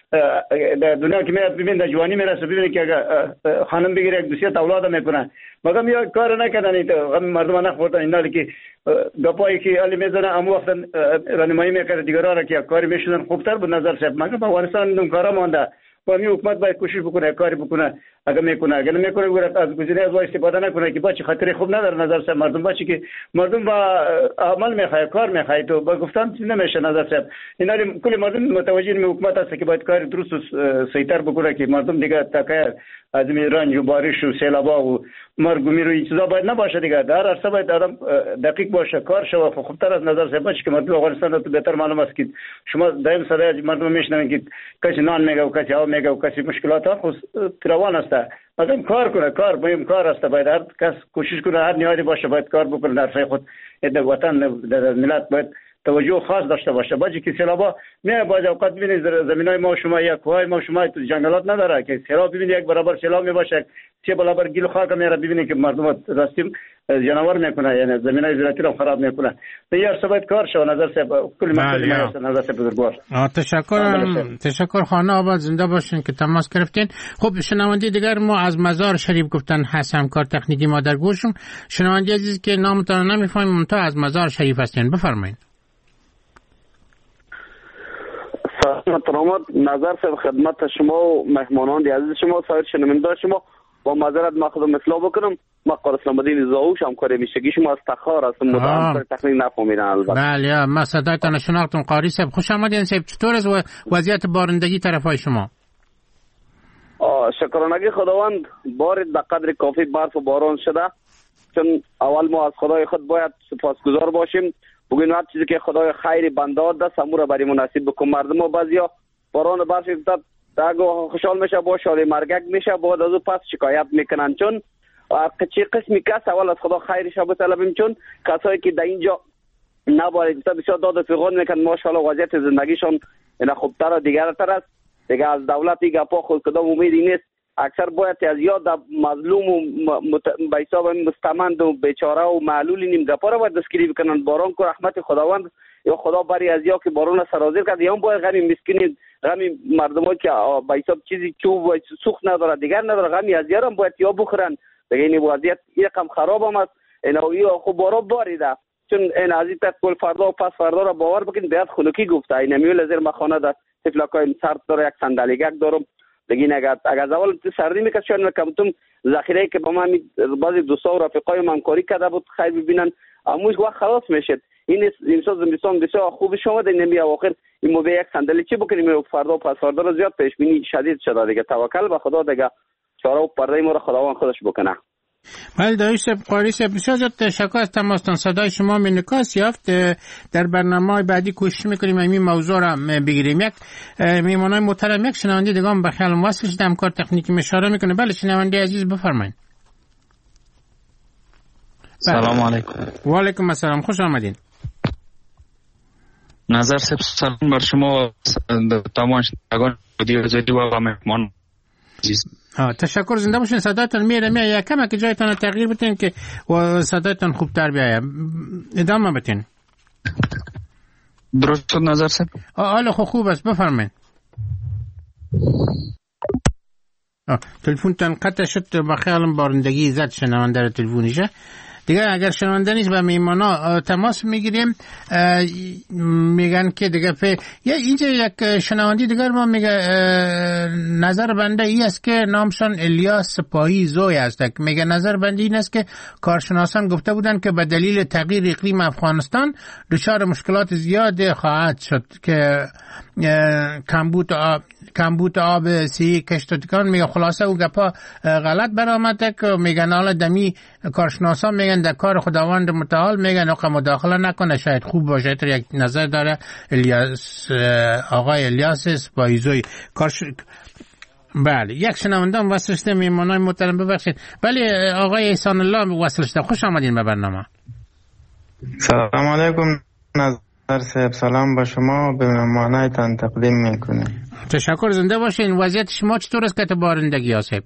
در دنیا که میاد ببین در جوانی میرسه ببینی که اگه خانم بگیره یک دوسیت اولاد میکنه مگم یا کار نکردن ایتا غم مردم نخوردن اینا که گپایی که علی میزنه امو وقتا رانمایی میکرد دیگران را که کاری میشدن خوبتر بود نظر صاحب. مگم افغانستان اون کارا مانده و می حکومت باید کوشش بکنه کاری بکنه. اگه میکنه اگه نمیکنه گورت از گزینه از وای استفاده نکنه که بچه خاطر خوب نداره نظر صاحب. مردم بچه که مردم با عمل میخواد کار میخواد تو با گفتن نمیشه نظر صاحب. اینا کلی مردم متوجه می حکومت است که باید کار درست و صحیح بکنه که مردم دیگه تکه از می رنج و بارش و سیلابا و مرگ و میر و این چیزا باید نباشه دیگه. در عرصه باید آدم دقیق باشه کار شو خوبتر از نظر صاحب. بچه که مردم افغانستان تو بهتر معلوم است که شما دائم صدای مردم میشنوین که کسی نان میگه و کسی آب میگه و کسی مشکلات ها خود روان است. آدم کار کنه کار مهم کار است. باید هر کس کوشش کنه هر نیازی باشه باید کار بکنه در فای خود در وطن در ملت باید توجه خاص داشته باشه. باجی که سیلابا میاد باید اوقات ببینید زمینای ما شما یک کوهای ما شما تو جنگلات نداره که سیلاب ببینید یک برابر سیلاب میباشه سه برابر گل خاک میاره ببینید که مردم راستیم جنوار میکنه یعنی زمینای زراعتی رو خراب میکنه. دیگر سبایت کار شو نظر صاحب کل مسئله است نظر صاحب بزرگوار. تشکر تشکر خانه آباد زنده باشین که تماس گرفتین. خب شنونده دیگر ما از مزار شریف گفتن هست همکار تکنیکی ما در گوشم. شنونده عزیز که نامتون نمیفهمیم تا از مزار شریف هستین بفرمایید. محترمات نظر صاحب خدمت شما و مهمانان عزیز شما سایر شنونده شما با معذرت ما خودم اصلاح بکنم ما قار اسلام الدین زاوش همکار میشگی شما از تخار هستم متأسف تکنیک نفهمیدن البته. بله ما صدایتان شناختم قاری صاحب خوش آمدین صاحب. چطور از وضعیت بارندگی طرفای شما؟ شکرانگی خداوند بارید به قدر کافی برف و باران شده چون اول ما از خدای خود باید سپاسگزار باشیم. بگوین هر چیزی که خدای خیر بنده دست همون را برای مناسب بکن. مردم ها بعضیا باران برف افتاد اگه خوشحال میشه با شال مرگک میشه بعد از او پس شکایت میکنن چون چه قسمی کس اول از خدا خیرش را بطلبیم چون کسایی که در اینجا نبارید بسیار داد و فغان میکنن ماشاءالله وضعیت زندگیشان اینا خوبتر و دیگرتر است دیگه. از دولت این گپا خود کدام امیدی نیست. اکثر باید از یاد مظلوم و به حساب مستمند و بیچاره و معلول نیم گپا را باید دستگیری بکنن. باران کو رحمت خداوند یا خدا بری از یا که باران سرازیر کرد یا باید غمی مسکین غمی مردمایی که به حساب چیزی چوب و سوخت نداره دیگر نداره غمی از یارم باید یا بخورن دیگه. این وضعیت یکم خراب هم است. اینا یا خب باران باریده چون این از این کل فردا و پس فردا را باور بکن بیاد خنکی گفته این میول زیر مخانه ده تفلکای سرد داره یک صندلیگک دارم دیگه. اگر اگر اول سردی میکرد شاید کمتم ذخیره که با من بعضی دوستا و رفیقای من کاری کرده بود خیر ببینن اموش وقت خلاص میشد. این امسال زمستان بسیار خوب شما در نمی آخر این مو به یک صندلی چی بکنیم فردا و پس فردا رو زیاد پیش بینی شدید شده دیگه. توکل به خدا دیگه چاره و پرده ما رو خداوند خودش بکنه. بله دایش قاری صاحب بسیار زیاد تشکر از تماستان. صدای شما می نکاس یافت. در برنامه بعدی کوشش میکنیم این موضوع را بگیریم. یک میمانای محترم یک شنونده دیگه هم به خیال واسه شده همکار تکنیکی اشاره میکنه. بله شنونده عزیز بفرمایید. سلام علیکم. و علیکم السلام خوش آمدین. نظر صاحب سلام بر شما تمام شنوندگان رادیو آزادی و مهمان عزیز. تشکر زنده باشین. صدایتان میره میاد یکم که جایتان تغییر بدین که و صدایتان خوبتر بیاید. ادامه بدین. درست شد نظر صاحب؟ حالا خب خوب است بفرمایید. تلفن تان قطع شد با خیالم بارندگی زد شنونده تلفونیشه. دیگه اگر شنونده نیست و میمانا تماس میگیریم میگن که دیگه فی... یا اینجا یک شنوندی دیگر ما میگه نظر بنده ای است که نامشان الیاس سپاهی زوی است. میگه نظر بنده این است که کارشناسان گفته بودند که به دلیل تغییر اقلیم افغانستان دچار مشکلات زیاد خواهد شد که کمبود آب کمبود آب سی کشتکان. میگه خلاصه او گپا غلط برآمده که میگن حالا دمی کارشناسان میگن در کار خداوند متعال، میگن آقا مداخله نکنه شاید خوب باشه. تو یک نظر داره الیاس آقای الیاس سپاهیزوی کارش. بله یک شنوندم وصل شده میمانای محترم ببخشید. بله آقای احسان الله وصل شده، خوش آمدین به برنامه. سلام علیکم نظر صاحب، سلام با شما به مهمانایتان تقدیم میکنیم. تشکر، زنده باشین. وضعیت شما چطور است که بارندگی ها صاحب؟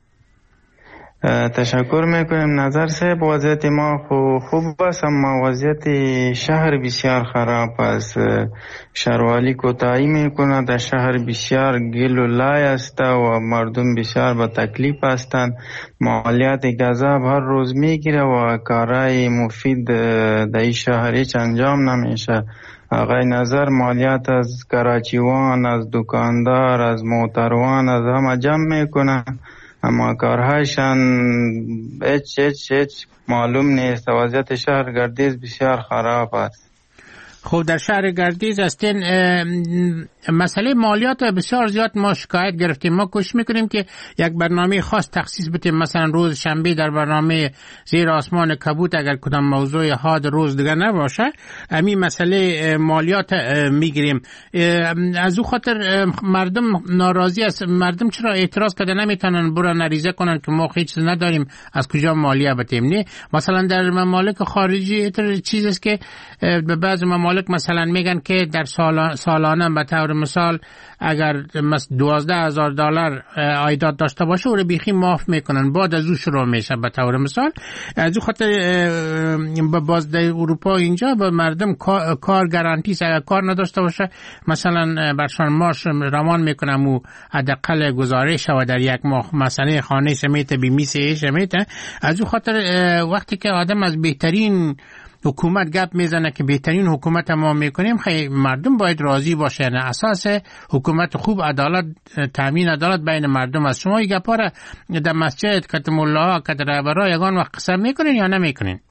تشکر میکنیم نظر صاحب، وضعیت ما خوب است اما وضعیت شهر بسیار خراب است. شهروالی کوتاهی میکنه، در شهر بسیار گل و لای است و مردم بسیار با تکلیف هستند. مالیات گذاب هر روز میگیره و کارهای مفید در این شهر هیچ انجام نمیشه. آقای نظر مالیات از کراچیوان، از دکاندار، از موتروان، از همه جمع میکنه اما کارهایشان هیچ هیچ هیچ معلوم نیست. وضعیت شهر گردیز بسیار خراب است. خب در شهر گردیز هستین، مسئله مالیات بسیار زیاد ما شکایت گرفتیم. ما کوشش میکنیم که یک برنامه خاص تخصیص بدیم، مثلا روز شنبه در برنامه زیر آسمان کبوت اگر کدام موضوع حاد روز دیگر نباشه همین مسئله مالیات میگیریم. از او خاطر مردم ناراضی است. مردم چرا اعتراض کرده نمیتونن برن نریزه کنن که ما هیچ چیز نداریم از کجا مالیه بدیم؟ نه مثلا در ممالک خارجی چیز است که به بعض ممالک مثلا میگن که در سال سالانه به طور مثال اگر دوازده هزار دلار عایدات داشته باشه او رو بیخی معاف میکنن، بعد از او شروع میشه به طور مثال. از او خاطر باز در اروپا اینجا به مردم کار گارانتی است، اگر کار نداشته باشه مثلا برشان ماش روان میکنم و حداقل گزارش و در یک ماه مثلا خانه شمیت بیمی سه شمیت. از او خاطر وقتی که آدم از بهترین حکومت گپ میزنه که بهترین حکومت ما میکنیم، خیلی مردم باید راضی باشه. یعنی اساس حکومت خوب عدالت، تامین عدالت بین مردم است. شما این گپا را در مسجد که ملاها که رهبرا یگان وقت قسم میکنین یا نمیکنین؟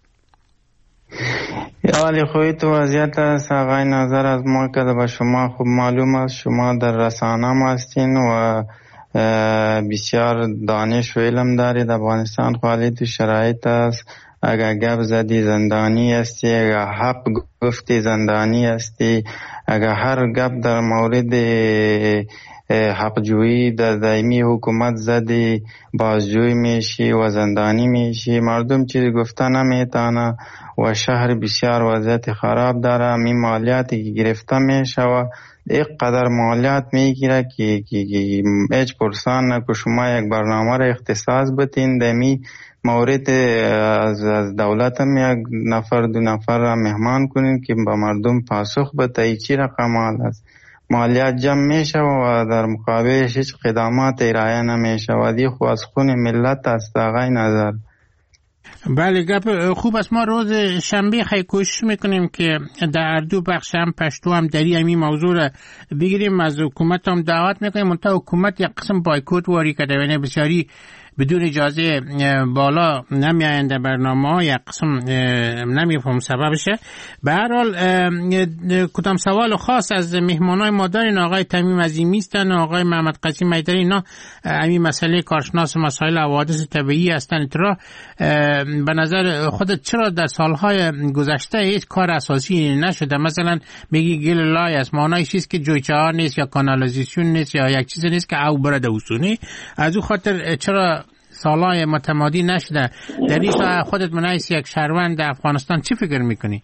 یا علی خوی تو وضعیت است آقای نظر از ما که به شما خوب معلوم است. شما در رسانه هستین و بسیار دانش و علم دارید. افغانستان خالی تو شرایط است. اگر گپ زدی زندانی هستی، اگر حق گفتی زندانی هستی، اگر هر گپ در مورد حق جویی در دائمی حکومت زدی بازجوی میشی و زندانی میشی. مردم چیزی گفته نمیتونه و شهر بسیار وضعیت خراب داره. می مالیاتی که گرفته میشه و یک قدر مالیات میگیره که هیچ پرسان نکو شما یک برنامه را اختصاص بتین دمی مورد از از دولت هم یک نفر دو نفر را مهمان کنین که با مردم پاسخ بده چی رقم مال است. مالیات جمع میشه و در مقابلش هیچ خدمات ارائه نمیشه و دی خو از خون ملت است آقای نظر. بله گپ خوب است. ما روز شنبه خیلی کوشش میکنیم که در اردو بخش هم پشتو هم دری همی موضوع را بگیریم، از حکومت هم دعوت میکنیم. منتها حکومت یک قسم بایکوت واری کرده و بسیاری بدون اجازه بالا نمی آینده برنامه، یک قسم نمیفهم سببشه. به هر حال کدام سوال خاص از مهمانای ما دارین؟ آقای تمیم عظیمی هستن، آقای محمد قاسم حیدری، اینا همین مسئله کارشناس مسائل حوادث طبیعی هستن. ترا به نظر خودت چرا در سالهای گذشته هیچ کار اساسی نشده؟ مثلا میگی گل لای است، معنای چیست که جویچه ها نیست یا کانالیزاسیون نیست یا یک چیز نیست که او برده وسونی. از او خاطر چرا سالهای متمادی نشده؟ در این سال خودت منعیس یک شهروند افغانستان چی فکر میکنی؟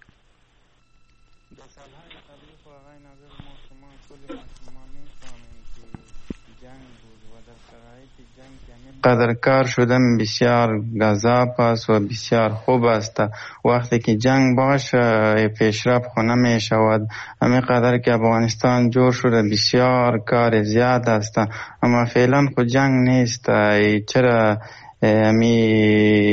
قدر کار شدن بسیار گذاب است و بسیار خوب است. وقتی که جنگ باشه پیشرفت خونه می شود. همین قدر که افغانستان جور شده بسیار کار زیاد است اما فعلا خود جنگ نیست. چرا می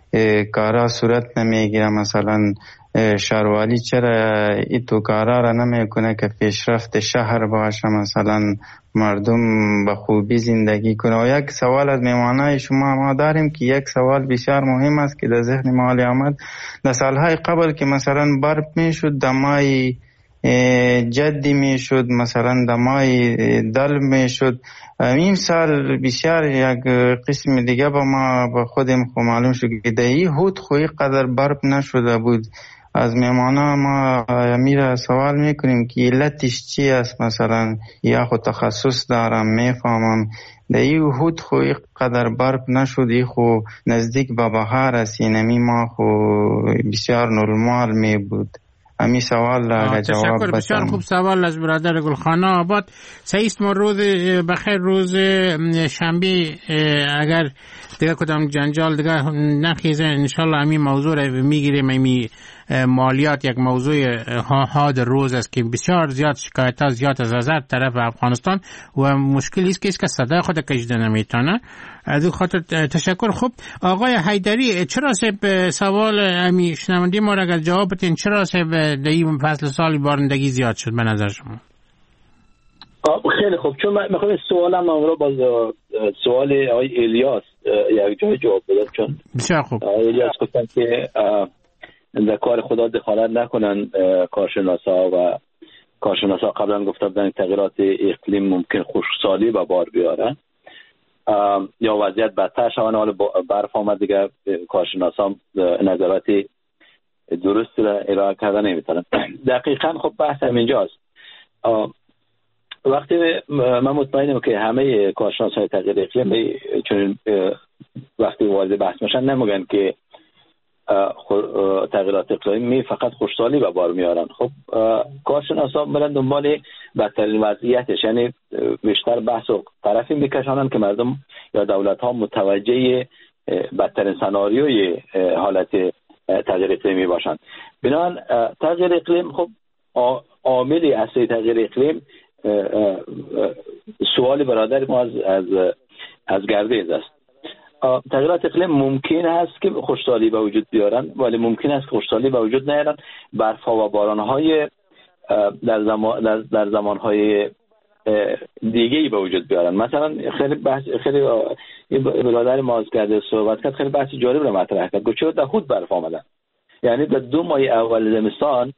کارا صورت نمیگیره. مثلا شهروالی چرا این تو کارا را نمیکنه که پیشرفت شهر باشه، مثلا مردم به خوبی زندگی کنه. و یک سوال از میمانای شما ما داریم که یک سوال بسیار مهم است که در ذهن ما آمد. در سالهای قبل که مثلا برف میشد دمای جدی میشد، مثلا دمای دل میشد. این سال بسیار یک قسم دیگه با ما با خودم خو معلوم شد که در این حد خوی قدر برف نشده بود. از میمانا ما میره سوال میکنیم که علتش چی است، مثلا یا خود تخصص دارم میفهمم در این حد خوی قدر برف نشد، خو نزدیک به بهار است، اینمی ما خو بسیار نرمال می بود. امی سوال را اگر جواب تشکر. بسیار خوب سوال از برادر گلخانه آباد. سعیست ما روز بخیر، روز شنبه اگر دیگه کدام جنجال دیگه نخیزه انشالله امی موضوع را میگیریم. امی مالیات یک موضوع ها در روز است که بسیار زیاد شکایت ها زیاد از از طرف افغانستان و مشکلی است که اسکه صدا خود کشیده نمیتونه. از این خاطر تشکر. خوب آقای حیدری، چرا سب سوال امی شنوندی ما را اگر جواب بتین، چرا سب در این فصل سالی بارندگی زیاد شد به نظر شما؟ خیلی خوب، چون من میخوام سوالم رو باز سوال آقای الیاس یک جای جواب بدم. چون بسیار خوب الیاس گفتن که در کار خدا دخالت نکنن کارشناسا و کارشناسا قبلا گفته بودن تغییرات اقلیم ممکن خشکسالی به بار بیاره یا وضعیت بدتر شوند. حالا برف آمد دیگه کارشناسا نظرات درست را ارائه کردن نمیتونن. دقیقاً خب بحث هم اینجاست. وقتی من مطمئنم که همه کارشناسای تغییر اقلیم چون وقتی وارد بحث میشن نمیگن که تغییرات اقلیمی فقط خشکسالی به بار میارن. خب کارشناسا برن دنبال بدترین وضعیتش، یعنی بیشتر بحث و طرفی میکشانن که مردم یا دولت ها متوجه بدترین سناریوی حالت تغییر اقلیمی باشن. بنابراین تغییر اقلیم خب عاملی اصلی تغییر اقلیم سوال برادر ما از از از گردیز است. تغییرات اقلیم ممکن است که خشکسالی به وجود بیارن، ولی ممکن است که خشکسالی به وجود نیارن. برف‌ها و باران‌های در زمان در, در زمان‌های دیگه‌ای به وجود بیارن. مثلا خیلی بحث خیلی برادر ما از کرده صحبت کرد، خیلی بحث جالب رو مطرح کرد. گفت چرا در خود برف آمدن؟ یعنی در دو ماه اول زمستان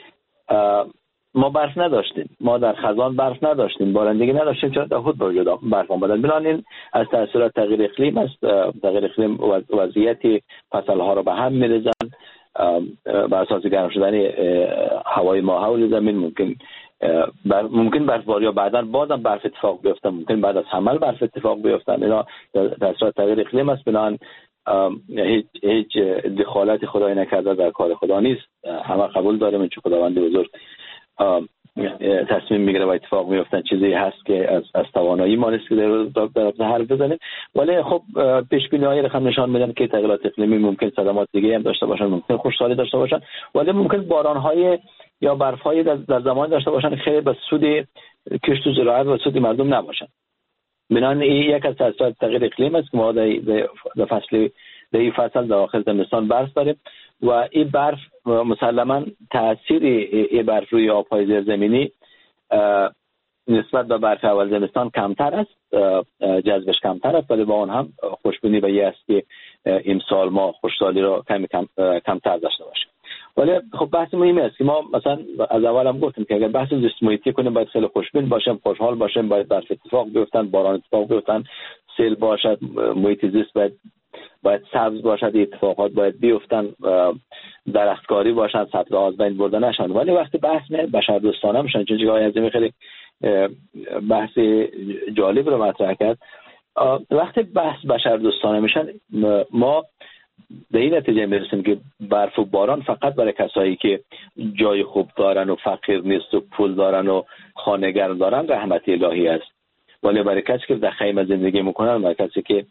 ما برف نداشتیم، ما در خزان برف نداشتیم، بارندگی نداشتیم، چرا در خود به وجود برف آمدن؟ بنابراین از تاثیرات تغییر اقلیم است. تغییر اقلیم وضعیت فصل‌ها رو به هم می‌ریزن. بر اساس گرم شدن هوای ما حول زمین ممکن بر ممکن برفباری یا بعداً بازم برف اتفاق بیفته، ممکن بعد از حمل برف اتفاق بیفته. اینا تاثیرات تغییر اقلیم است. بنابراین هیچ هیچ دخالت خدای نکرده در کار خدا نیست. همه قبول داریم این چه خداوند بزرگ تصمیم میگیره و اتفاق میفتن. چیزی هست که از از توانایی ما نیست که در در حرف بزنیم، ولی خب پیش بینی های رقم نشان میدن که تغییرات اقلیمی ممکن صدمات دیگه هم داشته باشن، ممکن خشکسالی داشته باشن، ولی ممکن باران های یا برف های در, در زمان داشته باشن خیلی به سود کشت و زراعت و سود مردم نباشن. بنابراین این یک از تاثیرات تغییر اقلیم است که ما در فصل در این فصل در آخر زمستان برف داریم و این برف مسلما تاثیر این برف روی آب‌های زیرزمینی نسبت به برف اول زمستان کمتر است، جذبش کمتر است، ولی با اون هم خوشبینی به این است که امسال ما خشکسالی را کمی کم کمتر داشته باشیم. ولی خب بحث مهمی است که ما مثلا از اول هم گفتیم که اگر بحث زیست محیطی کنیم باید خیلی خوشبین باشیم، خوشحال باشیم، باید برف اتفاق بیفتن، باران اتفاق بیفتن، سیل باشد، محیط زیست باید باید سبز باشد، اتفاقات باید بیفتن، درختکاری باشن، سبزه از بین برده نشن. ولی وقتی بحث نه بشر دوستانه میشن، چون جای از این خیلی بحث جالب رو مطرح کرد. وقتی بحث بشر دوستانه میشن ما به این نتیجه میرسیم که برف و باران فقط برای کسایی که جای خوب دارن و فقیر نیست و پول دارن و خانه گرم دارن رحمت الهی است، ولی برای کسی که در خیمه زندگی میکنن، برای کسی که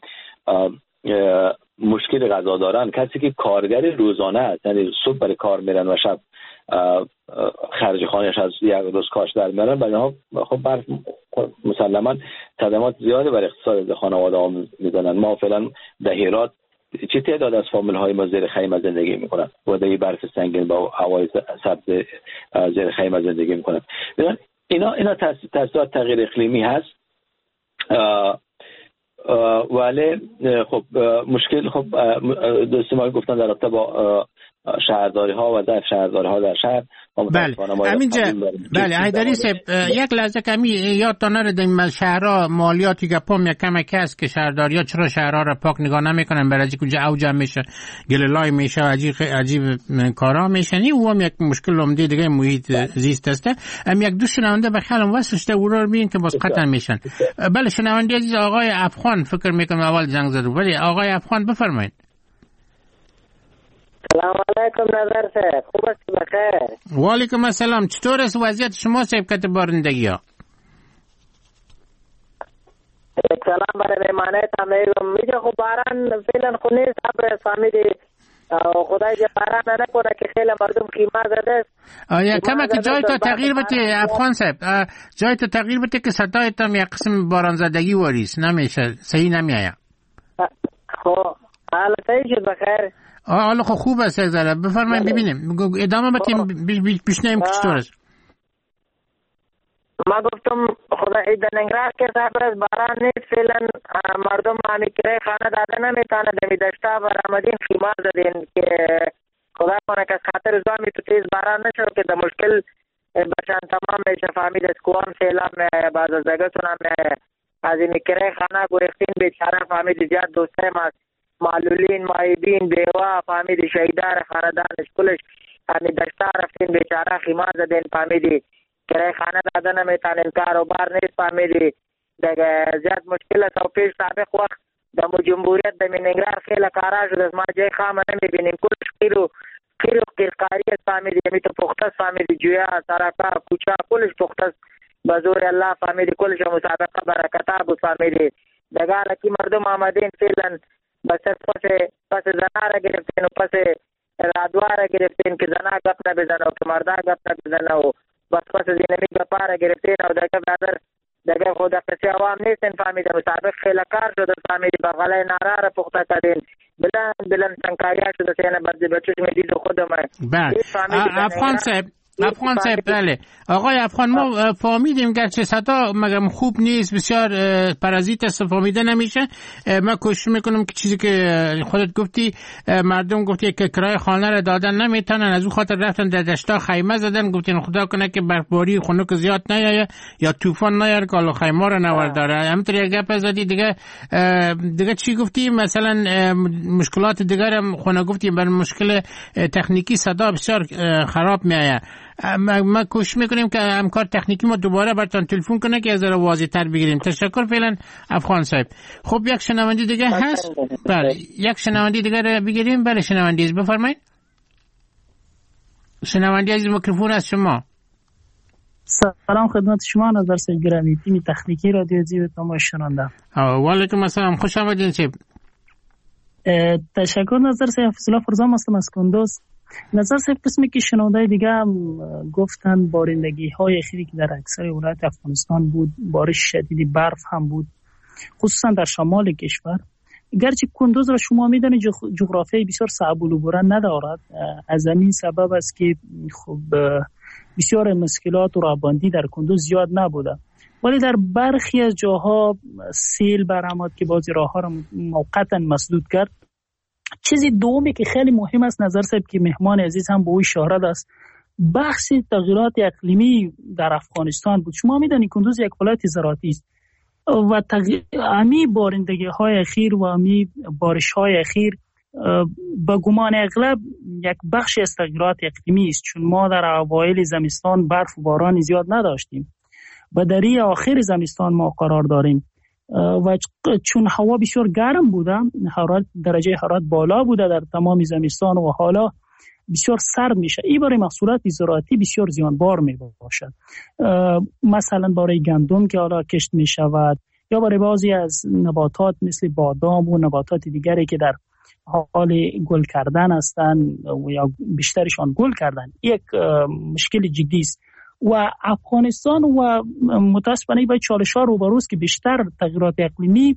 مشکل غذا دارن، کسی که کارگر روزانه است، یعنی صبح برای کار میرن و شب خرج خانه‌اش از یک روز کاش در میارن، برای ها خب برف مسلما صدمات زیادی برای اقتصاد خانواده ها میزنن. ما فعلا در هرات چه تعداد از فامیل های ما زیر خیمه زندگی میکنند و در برف سنگین با هوای سبز زیر خیمه زندگی میکنند. اینا اینا تاثیرات تغییر اقلیمی هست. آه آه ولی خب مشکل خب دوست ما گفتن در رابطه با شهرداری ها و ضعف شهرداری ها در شهر. بله همینجا بله حیدری صاحب یک لحظه کمی یادتان نره در شهرها مالیاتی که پام یک کمک هست که شهرداری ها چرا شهرها را پاک نگاه نمیکنن، برای اینکه او جمع میشه گللای میشه عجیب عجیب کارا میشنی و هم یک مشکل عمده دیگه محیط زیست است. هم یک دو شنونده به خیالم وصل شده او را ببین که باز قطع میشن. بله شنونده عزیز آقای افغان فکر میکنم اول زنگ زد. ولی آقای افغان بفرمایید. سلام علیکم نظر صاحب، خوب است بخیر؟ و علیکم السلام. چطور است وضعیت شما صاحب کت بارندگی ها؟ یک سلام برای مهمانه تا میگم میگه خب باران فعلا خو نیست، ابر فهمیدی خدای جا باران نکنه که خیلی مردم خیمه زده است. آیا کمک جای تا تغییر بده افغان صاحب، جای تا تغییر بده که صدایت هم یک قسم باران زدگی واریست نمیشه، صحیح نمیآید. خب حالا صحیح شد بخیر. حالا خب خوب است زره بفرمایید ببینیم ادامه بدیم بشنویم که چطور است. ما گفتم خدا عید ننگرهار که صبر از باران نیست، فعلا مردم همی کرای خانه داده نمیتونه دمی دشتا برآمدین خیمه زدین که خدا کنه که خاطر زامی تو تیز باران نشو که در مشکل بچان تمام میشه فهمید از کوان سیلاب میه بعض از دگتون هم از این کرای خانه گریختین بیچاره فهمید زیاد دوسته ما معلولین مایبین بیوه فهمید شهیدار خاندانش کلش همی دشتا رفتین بیچاره خیمه زدین فهمیدی کرای خانه داده نمیتانین کاروبار نیست فهمیدی دیگه زیاد مشکل است و پیش سابق وقت دمو جمهوریت دمی ننگرهار خیلی کارا شد از ما جای خامه نمیبینیم کلش خیرو خیرو قیرقاری است فهمیدی همی تو پخته است فهمیدی جویا سرکا کوچا کلش پخته است بزور الله فهمیدی کلش مسابقه برکتا بود فهمیدی دیگه لکی مردم آمدین فعلا بس پس پس زنا را گرفتین و پس رادوا را گرفتین که زنا گپ نبزنه و که مردا گپ نبزنه و بس پس زینمی گپا را گرفتین و دیگه برادر دیگه خود قصه عوام نیستین فهمیده مسابق خیلی کار شده فهمیده بغلای نارا را پخته کردین بلند بلند سنکاریا شده سینه برده بچوش میدید و خودم بله افغان صاحب افغان صاحب بله آقای افغان ما فهمیدیم گرچه صدا مگم خوب نیست بسیار پرازیت است فهمیده نمیشه. من کوشش میکنم که چیزی که خودت گفتی مردم گفتی که کرای خانه را دادن نمیتونن از اون خاطر رفتن در دشتا خیمه زدن گفتین خدا کنه که برفباری خنک زیاد نیایه یا طوفان نیاره که حالا خیمه را نور داره. همینطور یک گپ زدی دیگه دیگه چی گفتی مثلا مشکلات دیگر هم خونه گفتیم بر مشکل تکنیکی صدا بسیار خراب میایه. ما کوشش میکنیم که همکار تکنیکی ما دوباره براتون تلفن کنه که از را واضح تر بگیریم. تشکر فعلا افغان صاحب. خب یک شنونده دیگه هست. بله یک شنونده دیگه رو بگیریم. بله شنونده عزیز بفرمایید. شنونده عزیز میکروفون از شما. سلام خدمت شما نظر صاحب گرامی، تیم تکنیکی رادیو زیبا تماش شنونده. و علیکم السلام، خوش آمدین صاحب. تشکر نظر صاحب. فضلا فرزام هستم از کندوز. نظر صاحب قسمی که شنونده دیگه هم گفتن بارندگی های اخیری که در اکثر ولایت افغانستان بود، بارش شدید برف هم بود خصوصا در شمال کشور. گرچه کندوز را شما میدونید جغرافیای بسیار صعب العبور ندارد، از همین سبب است که خب بسیار مشکلات و راهبندی در کندوز زیاد نبوده، ولی در برخی از جاها سیل برآمد که بعضی راهها را موقتا مسدود کرد. چیزی دومی که خیلی مهم است نظر صاحب که مهمان عزیز هم به او اشاره داشت، بحث تغییرات اقلیمی در افغانستان بود. شما میدونید کندوز یک ولایت زراعتی است و امی بارندگی های اخیر و امی بارش های اخیر به گمان اغلب یک بخش از تغییرات اقلیمی است، چون ما در اوایل زمستان برف و باران زیاد نداشتیم و در این آخر زمستان ما قرار داریم و چون هوا بسیار گرم بوده، حرارت درجه حرارت بالا بوده در تمام زمستان و حالا بسیار سرد میشه. این برای محصولات زراعتی بسیار زیانبار می باشد، مثلا برای گندم که حالا کشت می شود یا برای بعضی از نباتات مثل بادام و نباتات دیگری که در حال گل کردن هستند و یا بیشترشان گل کردن. یک مشکل جدی است و افغانستان و متاسفانه با چالش‌ها روبروست که بیشتر تغییرات اقلیمی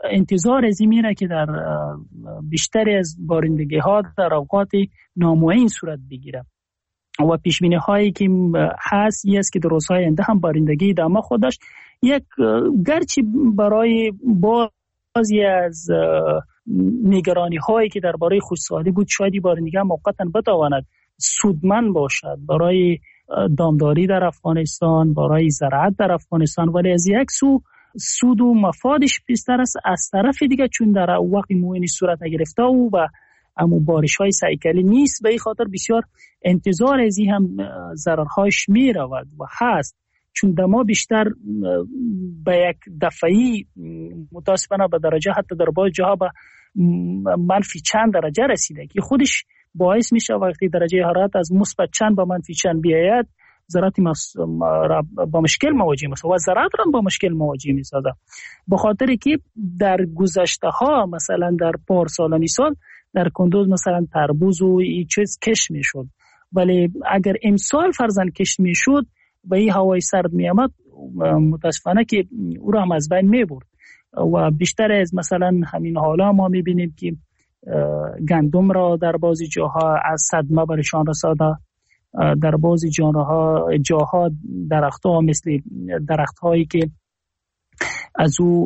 انتظار از این میره که در بیشتری از بارندگی ها در اوقات نامعین صورت بگیره و پیش بینی هایی که هست این است که در روزهای آینده هم بارندگی ادامه خودش یک گرچه برای بعضی از نگرانی هایی که درباره خشکسالی بود شاید بارندگی موقتا بتواند سودمند باشد برای دامداری در افغانستان، برای زراعت در افغانستان، ولی از یک سو سود و مفادش بیشتر است از طرف دیگه چون در وقت معینی صورت نگرفته و و اما بارش های سیکلی نیست به این خاطر بسیار انتظار از این هم ضررهاش می رود و هست چون دما بیشتر به یک دفعی متاسفانه به درجه حتی در بعضی جاها به منفی چند درجه رسیده که خودش باعث میشه وقتی درجه حرارت از مثبت چند به منفی چند بیاید زراعت با مشکل مواجه میشه و زراعت را با مشکل مواجه میسازه به خاطر که در گذشته ها مثلا در پارسالانی سال در کندوز مثلا تربوز و این چیز کش میشد ولی اگر امسال فرضاً کش میشد و این هوای سرد میامد متاسفانه که او را هم از بین میبرد و بیشتر از مثلا همین حالا ما میبینیم که گندم را در بعضی جاها از صدمه برشان رساده در بعضی جاها جاها درخت‌ها مثل درخت‌هایی که از او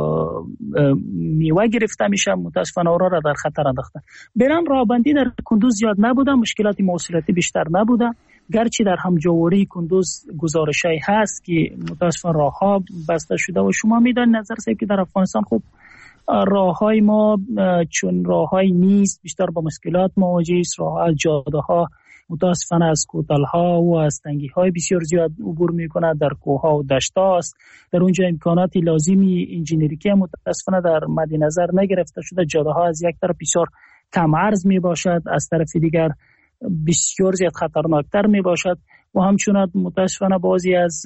میوه گرفته میشه متاسفانه اونها را در خطر انداخته. برام راهبندی در کندوز زیاد نبوده، مشکلات مواصلاتی بیشتر نبوده، گرچه در همجواری کندوز گزارشی هست که متاسفانه راهها بسته شده و شما میدونید نظر سید که در افغانستان خب راههای ما چون راههای نیست بیشتر با مشکلات مواجه است. راه جاده ها متاسفانه از کوتل ها و از تنگی های بسیار زیاد عبور میکنه، در کوه ها و دشت هاست، در اونجا امکانات لازمی انجینیریکی متاسفانه در مد نظر نگرفته شده. جاده ها از یک طرف بسیار کم عرض می باشد، از طرف دیگر بسیار زیاد خطرناکتر می باشد و همچنان متاسفانه بعضی از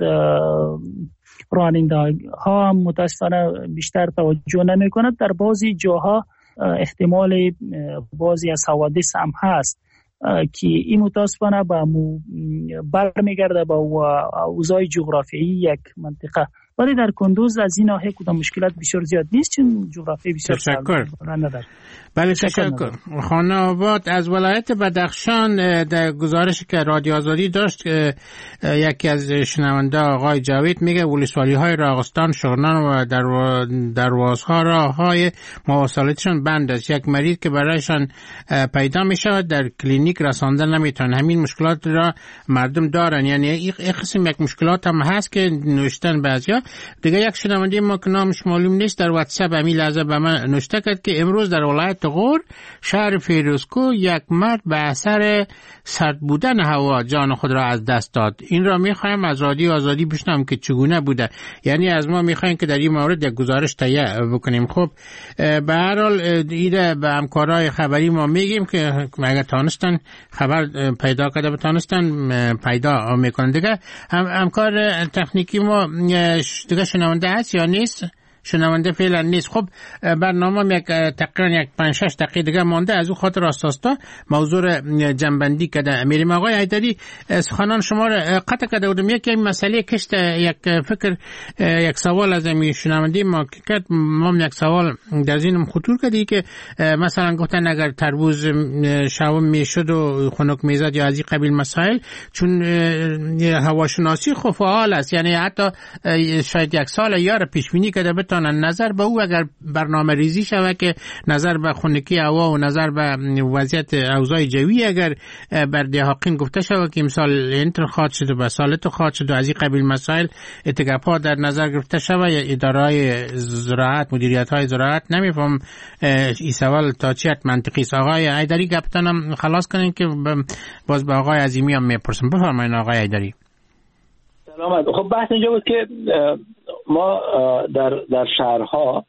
راننده ها متاسفانه بیشتر توجه نمی کند. در بعضی جاها احتمال بعضی از حوادث هم هست که این متاسفانه با برمیگرده با اوضاع جغرافیایی یک منطقه، ولی در کندوز از این ناحیه کدام مشکلات بسیار زیاد نیست چون جغرافی بسیار تشکر. بله تشکر. خانه آباد از ولایت بدخشان در گزارشی که رادیو آزادی داشت یکی از شنونده آقای جاوید میگه ولسوالی های راغستان، شغنان و دروازها راه های مواصلاتشان بند است. یک مریض که برایشان پیدا میشه در کلینیک رسانده نمیتونن. همین مشکلات را مردم دارن، یعنی این قسم یک مشکلات هم هست که نوشتن بعضیا. دیگه یک شنونده ما که نامش معلوم نیست در واتساپ همین لحظه به من نوشته کرد که امروز در ولایت غور شهر فیروزکو یک مرد به اثر سرد بودن هوا جان خود را از دست داد. این را میخوایم از رادیو آزادی بشنویم که چگونه بوده، یعنی از ما میخوایم که در این مورد یک گزارش تهیه بکنیم. خب به هر حال ایده به همکارای خبری ما میگیم که اگر تانستن خبر پیدا کرده بتانستن پیدا میکنن. دیگه هم همکار تکنیکی ما دیگه شنونده هست یا نیست؟ شنونده فعلا نیست. خب برنامه یک تقریبا یک پنج شش دقیقه دیگه مانده، از او خاطر اساسا موضوع جنبندی کرده میریم. آقای حیدری سخنان شما را قطع کرده بودم. یک مسئله کشت یک فکر یک سوال از می شنونده ما کرد، ما یک سوال در ذهنم خطور کردی که مثلا گفتن اگر تربوز شوم میشد و خنک میزد یا از این قبیل مسائل، چون هواشناسی خب فعال است، یعنی حتی شاید یک سال یا را پیش بینی کرده بتونن نظر به او اگر برنامه ریزی شود که نظر به خنکی هوا و نظر به وضعیت اوضاع جوی اگر بر دهاقین گفته شود که امسال اینطور خواهد شد و به سالت خواهد شد و از این قبیل مسائل اتگاپا در نظر گرفته شود، اداره‌های زراعت مدیریت‌های زراعت نمیفهم این سوال تا چه حد منطقی است. آقای حیدری گپتانم خلاص کنین که باز به آقای عظیمی هم میپرسم. بفرمایید آقای حیدری. سلامت. خب بحث اینجا بود که ما در در شهرها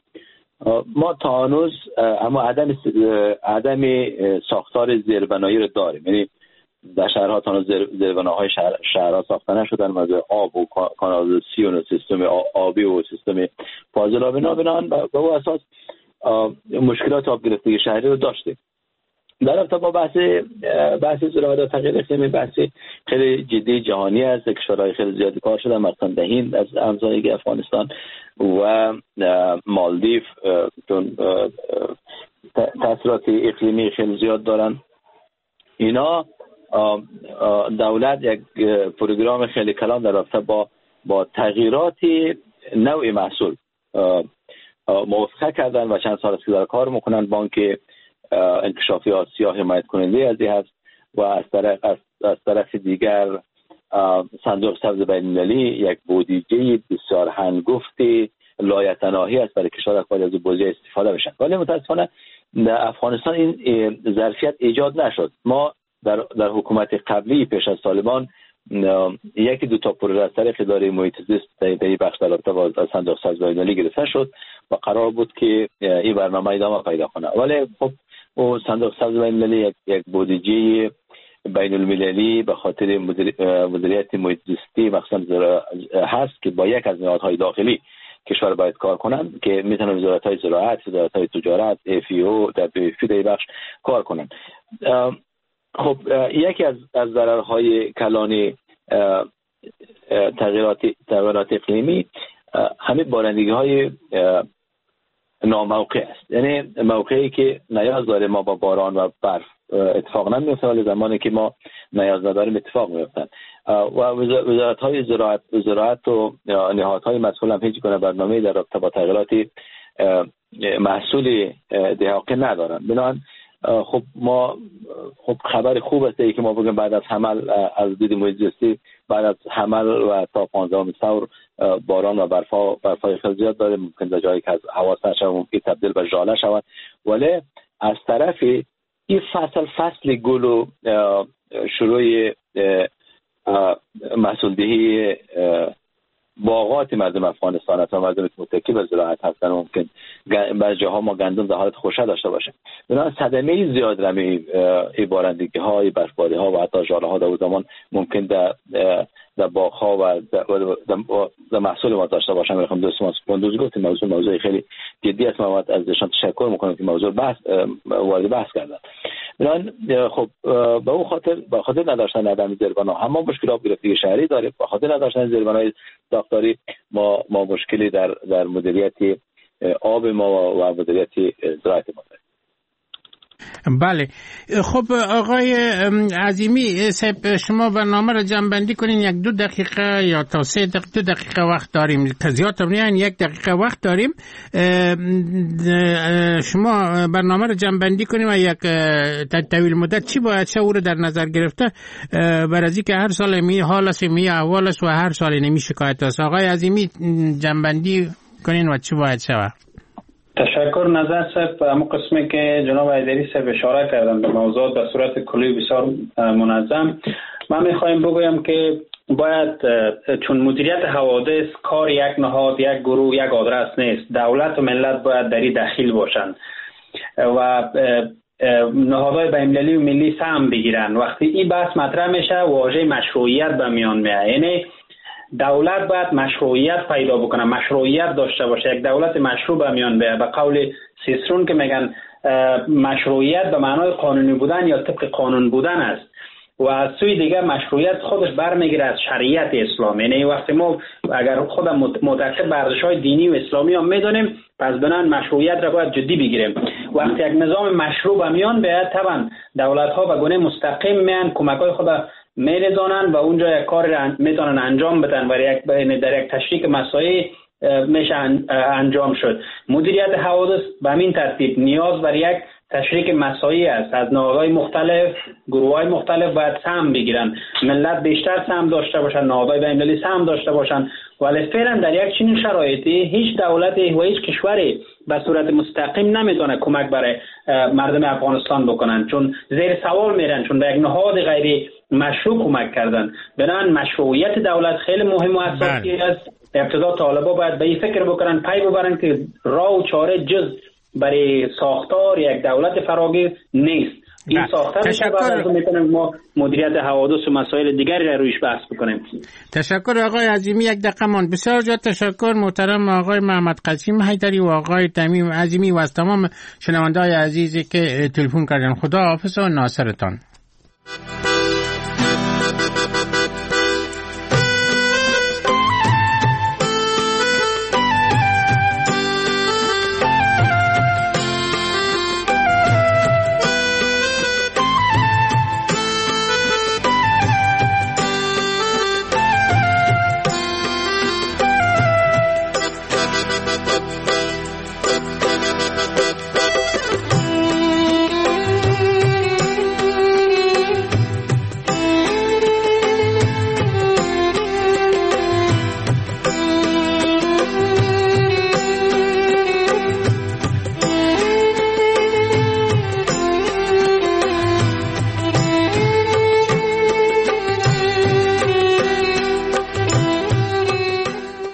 ما تا هنوز اما عدم عدم ساختار زیربنایی رو داریم، یعنی در شهرها تا هنوز زیربناهای شهر شهرها ساخته نشدن، مثل آب و کانالیزاسیون و سیستم آبی و سیستم فاضلابی بنابراین به اون اساس مشکلات آب گرفتگی شهری رو داشتیم. در رابطه با بحث بحث زراعت و تغییر اقلیمی بحث خیلی جدی جهانی است. کشورهای خیلی زیادی کار شده، مثلا هند از همسایه افغانستان و مالدیو چون تاثیرات اقلیمی خیلی زیاد دارن. اینا دولت یک پروگرام خیلی کلان در رابطه با با تغییرات نوع محصول موافقه کردن و چند سال است که در کار میکنن. بانک انکشافی آسیا حمایت کننده از این هست و از طرف از, از طرف دیگر صندوق سبز بین‌المللی یک بودجه بسیار هنگفتی لایتناهی است برای کشورها که از بودجه استفاده بشن. ولی متاسفانه در افغانستان این ظرفیت ایجاد نشد. ما در در حکومت قبلی پیش از طالبان یکی دو تا پروژه از طریق اداره محیط زیست در بخش در رابطه با صندوق سبز بین‌المللی گرفته شد و قرار بود که این برنامه ادامه پیدا کنه. ولی خب او صندوق سبز بین‌المللی یک یک بودجه بین المللی به خاطر مدیریت محیط زیستی مخصوصا هست که با یک از نهادهای داخلی کشور باید کار کنند که میتونن وزارت‌های زراعت، وزارت‌های تجارت، اف ای او در این بخش کار کنند. خب یکی از از ضررهای کلان تغییرات تغییرات اقلیمی همین بارندگی‌های ناموقع است. یعنی موقعی که نیاز داره ما با باران و برف اتفاق نمیفته، ولی زمانی که ما نیاز نداریم اتفاق میفتن. و وزارت‌های زراعت زراعت و نهادهای مسئول هم هیچ گونه برنامه‌ای در رابطه با تغییرات محصول دهاقی ندارن. بنابراین خب ما خب خبر خوب است که ما بگیم بعد از حمل از دید محیط زیستی بعد از حمل و تا پانزدهم ثور باران و برفا برفای خیلی زیاد داره. ممکن در جایی که از هوا سرد شود ممکن تبدیل به ژاله شود. ولی از طرفی این فصل فصل گل و شروع محصولدهی باغات مردم افغانستان است و مردم متکی به زراعت هستن. ممکن بعضی جاها ما گندم در حالت خوشه داشته باشه. بنابراین صدمه زیاد رمی ای بارندگی های برفباری ها و حتی ژاله ها در زمان ممکن در در باغ ها و در محصول ما داشته باشن. میخوام دوست ما کندوز گفت موضوع موضوع خیلی جدی است. ما از ازشان تشکر میکنم که موضوع بحث وارد بحث کردن. بنابراین خب به اون خاطر به خاطر نداشتن عدم زیربنا هم ما مشکل آبگرفتگی شهری داریم. به خاطر نداشتن زیربنای ساختاری ما ما مشکلی در در مدیریت آب ما و مدیریت زراعت ما داریم. بله خب آقای عظیمی صاحب شما برنامه را جمع‌بندی کنین. یک دو دقیقه یا تا سه دقیقه دو دقیقه وقت داریم. زیاد نه یک دقیقه وقت داریم. شما برنامه را جمع‌بندی کنیم و یک طویل مدت چی باید چه او رو در نظر گرفته بر از اینکه هر سال می حال است می احوال است و هر سال نمی شکایت است. آقای عظیمی جمع‌بندی کنین و چی باید شود؟ تشکر نظر صاحب. اما قسمی که جناب ایدری صاحب اشاره کردن به موضوع به صورت کلی بسیار منظم، من میخوایم بگویم که باید چون مدیریت حوادث کار یک نهاد، یک گروه، یک آدرس نیست. دولت و ملت باید در این دخیل باشند و نهادهای بین‌المللی و ملی سهم بگیرن. وقتی این بحث مطرح میشه واژه مشروعیت به میان میاد. یعنی دولت باید مشروعیت پیدا بکنه، مشروعیت داشته باشه، یک دولت مشروع به میان بیاد. به قول سیسرون که میگن مشروعیت به معنای قانونی بودن یا طبق قانون بودن است و از سوی دیگه مشروعیت خودش برمیگیره از شریعت اسلام. یعنی وقتی ما اگر خودم معتقد به ارزش‌های دینی و اسلامی هم میدونیم پس بنان مشروعیت را باید جدی بگیریم. وقتی یک نظام مشروع به میان بیاد طبعا دولت‌ها به گونه مستقیم میان کمک‌های خود میرزانن و اونجا یک کار را میتونن انجام بدن و یک در یک تشریک مسائل میشه انجام شد. مدیریت حوادث به همین ترتیب نیاز بر یک تشریک مسائل است. از نهادهای مختلف، گروه‌های مختلف باید سهم بگیرن. ملت بیشتر سهم داشته باشن، نهادهای بین‌المللی سهم داشته باشن. ولی فعلا در یک چنین شرایطی هیچ دولتی و هیچ کشوری به صورت مستقیم نمیتونه کمک برای مردم افغانستان بکنن، چون زیر سوال میرن، چون به یک نهاد غیر مشروع کمک کردن. بنابراین مشروعیت دولت خیلی مهم و اساسی است. ابتدا طالبا باید به این فکر بکنن، پی ببرن که راه و چاره جز برای ساختار یک دولت فراگیر نیست. این ساخته میشه بعد میتونیم ما مدیریت حوادث و مسائل دیگری را رویش بحث بکنیم. تشکر آقای عظیمی. یک دقیقه مان. بسیار زیاد تشکر محترم آقای محمد قاسم حیدری و آقای تمیم عظیمی و از تمام شنونده‌های عزیزی که تلفن کردن. خدا حافظ و ناصرتان.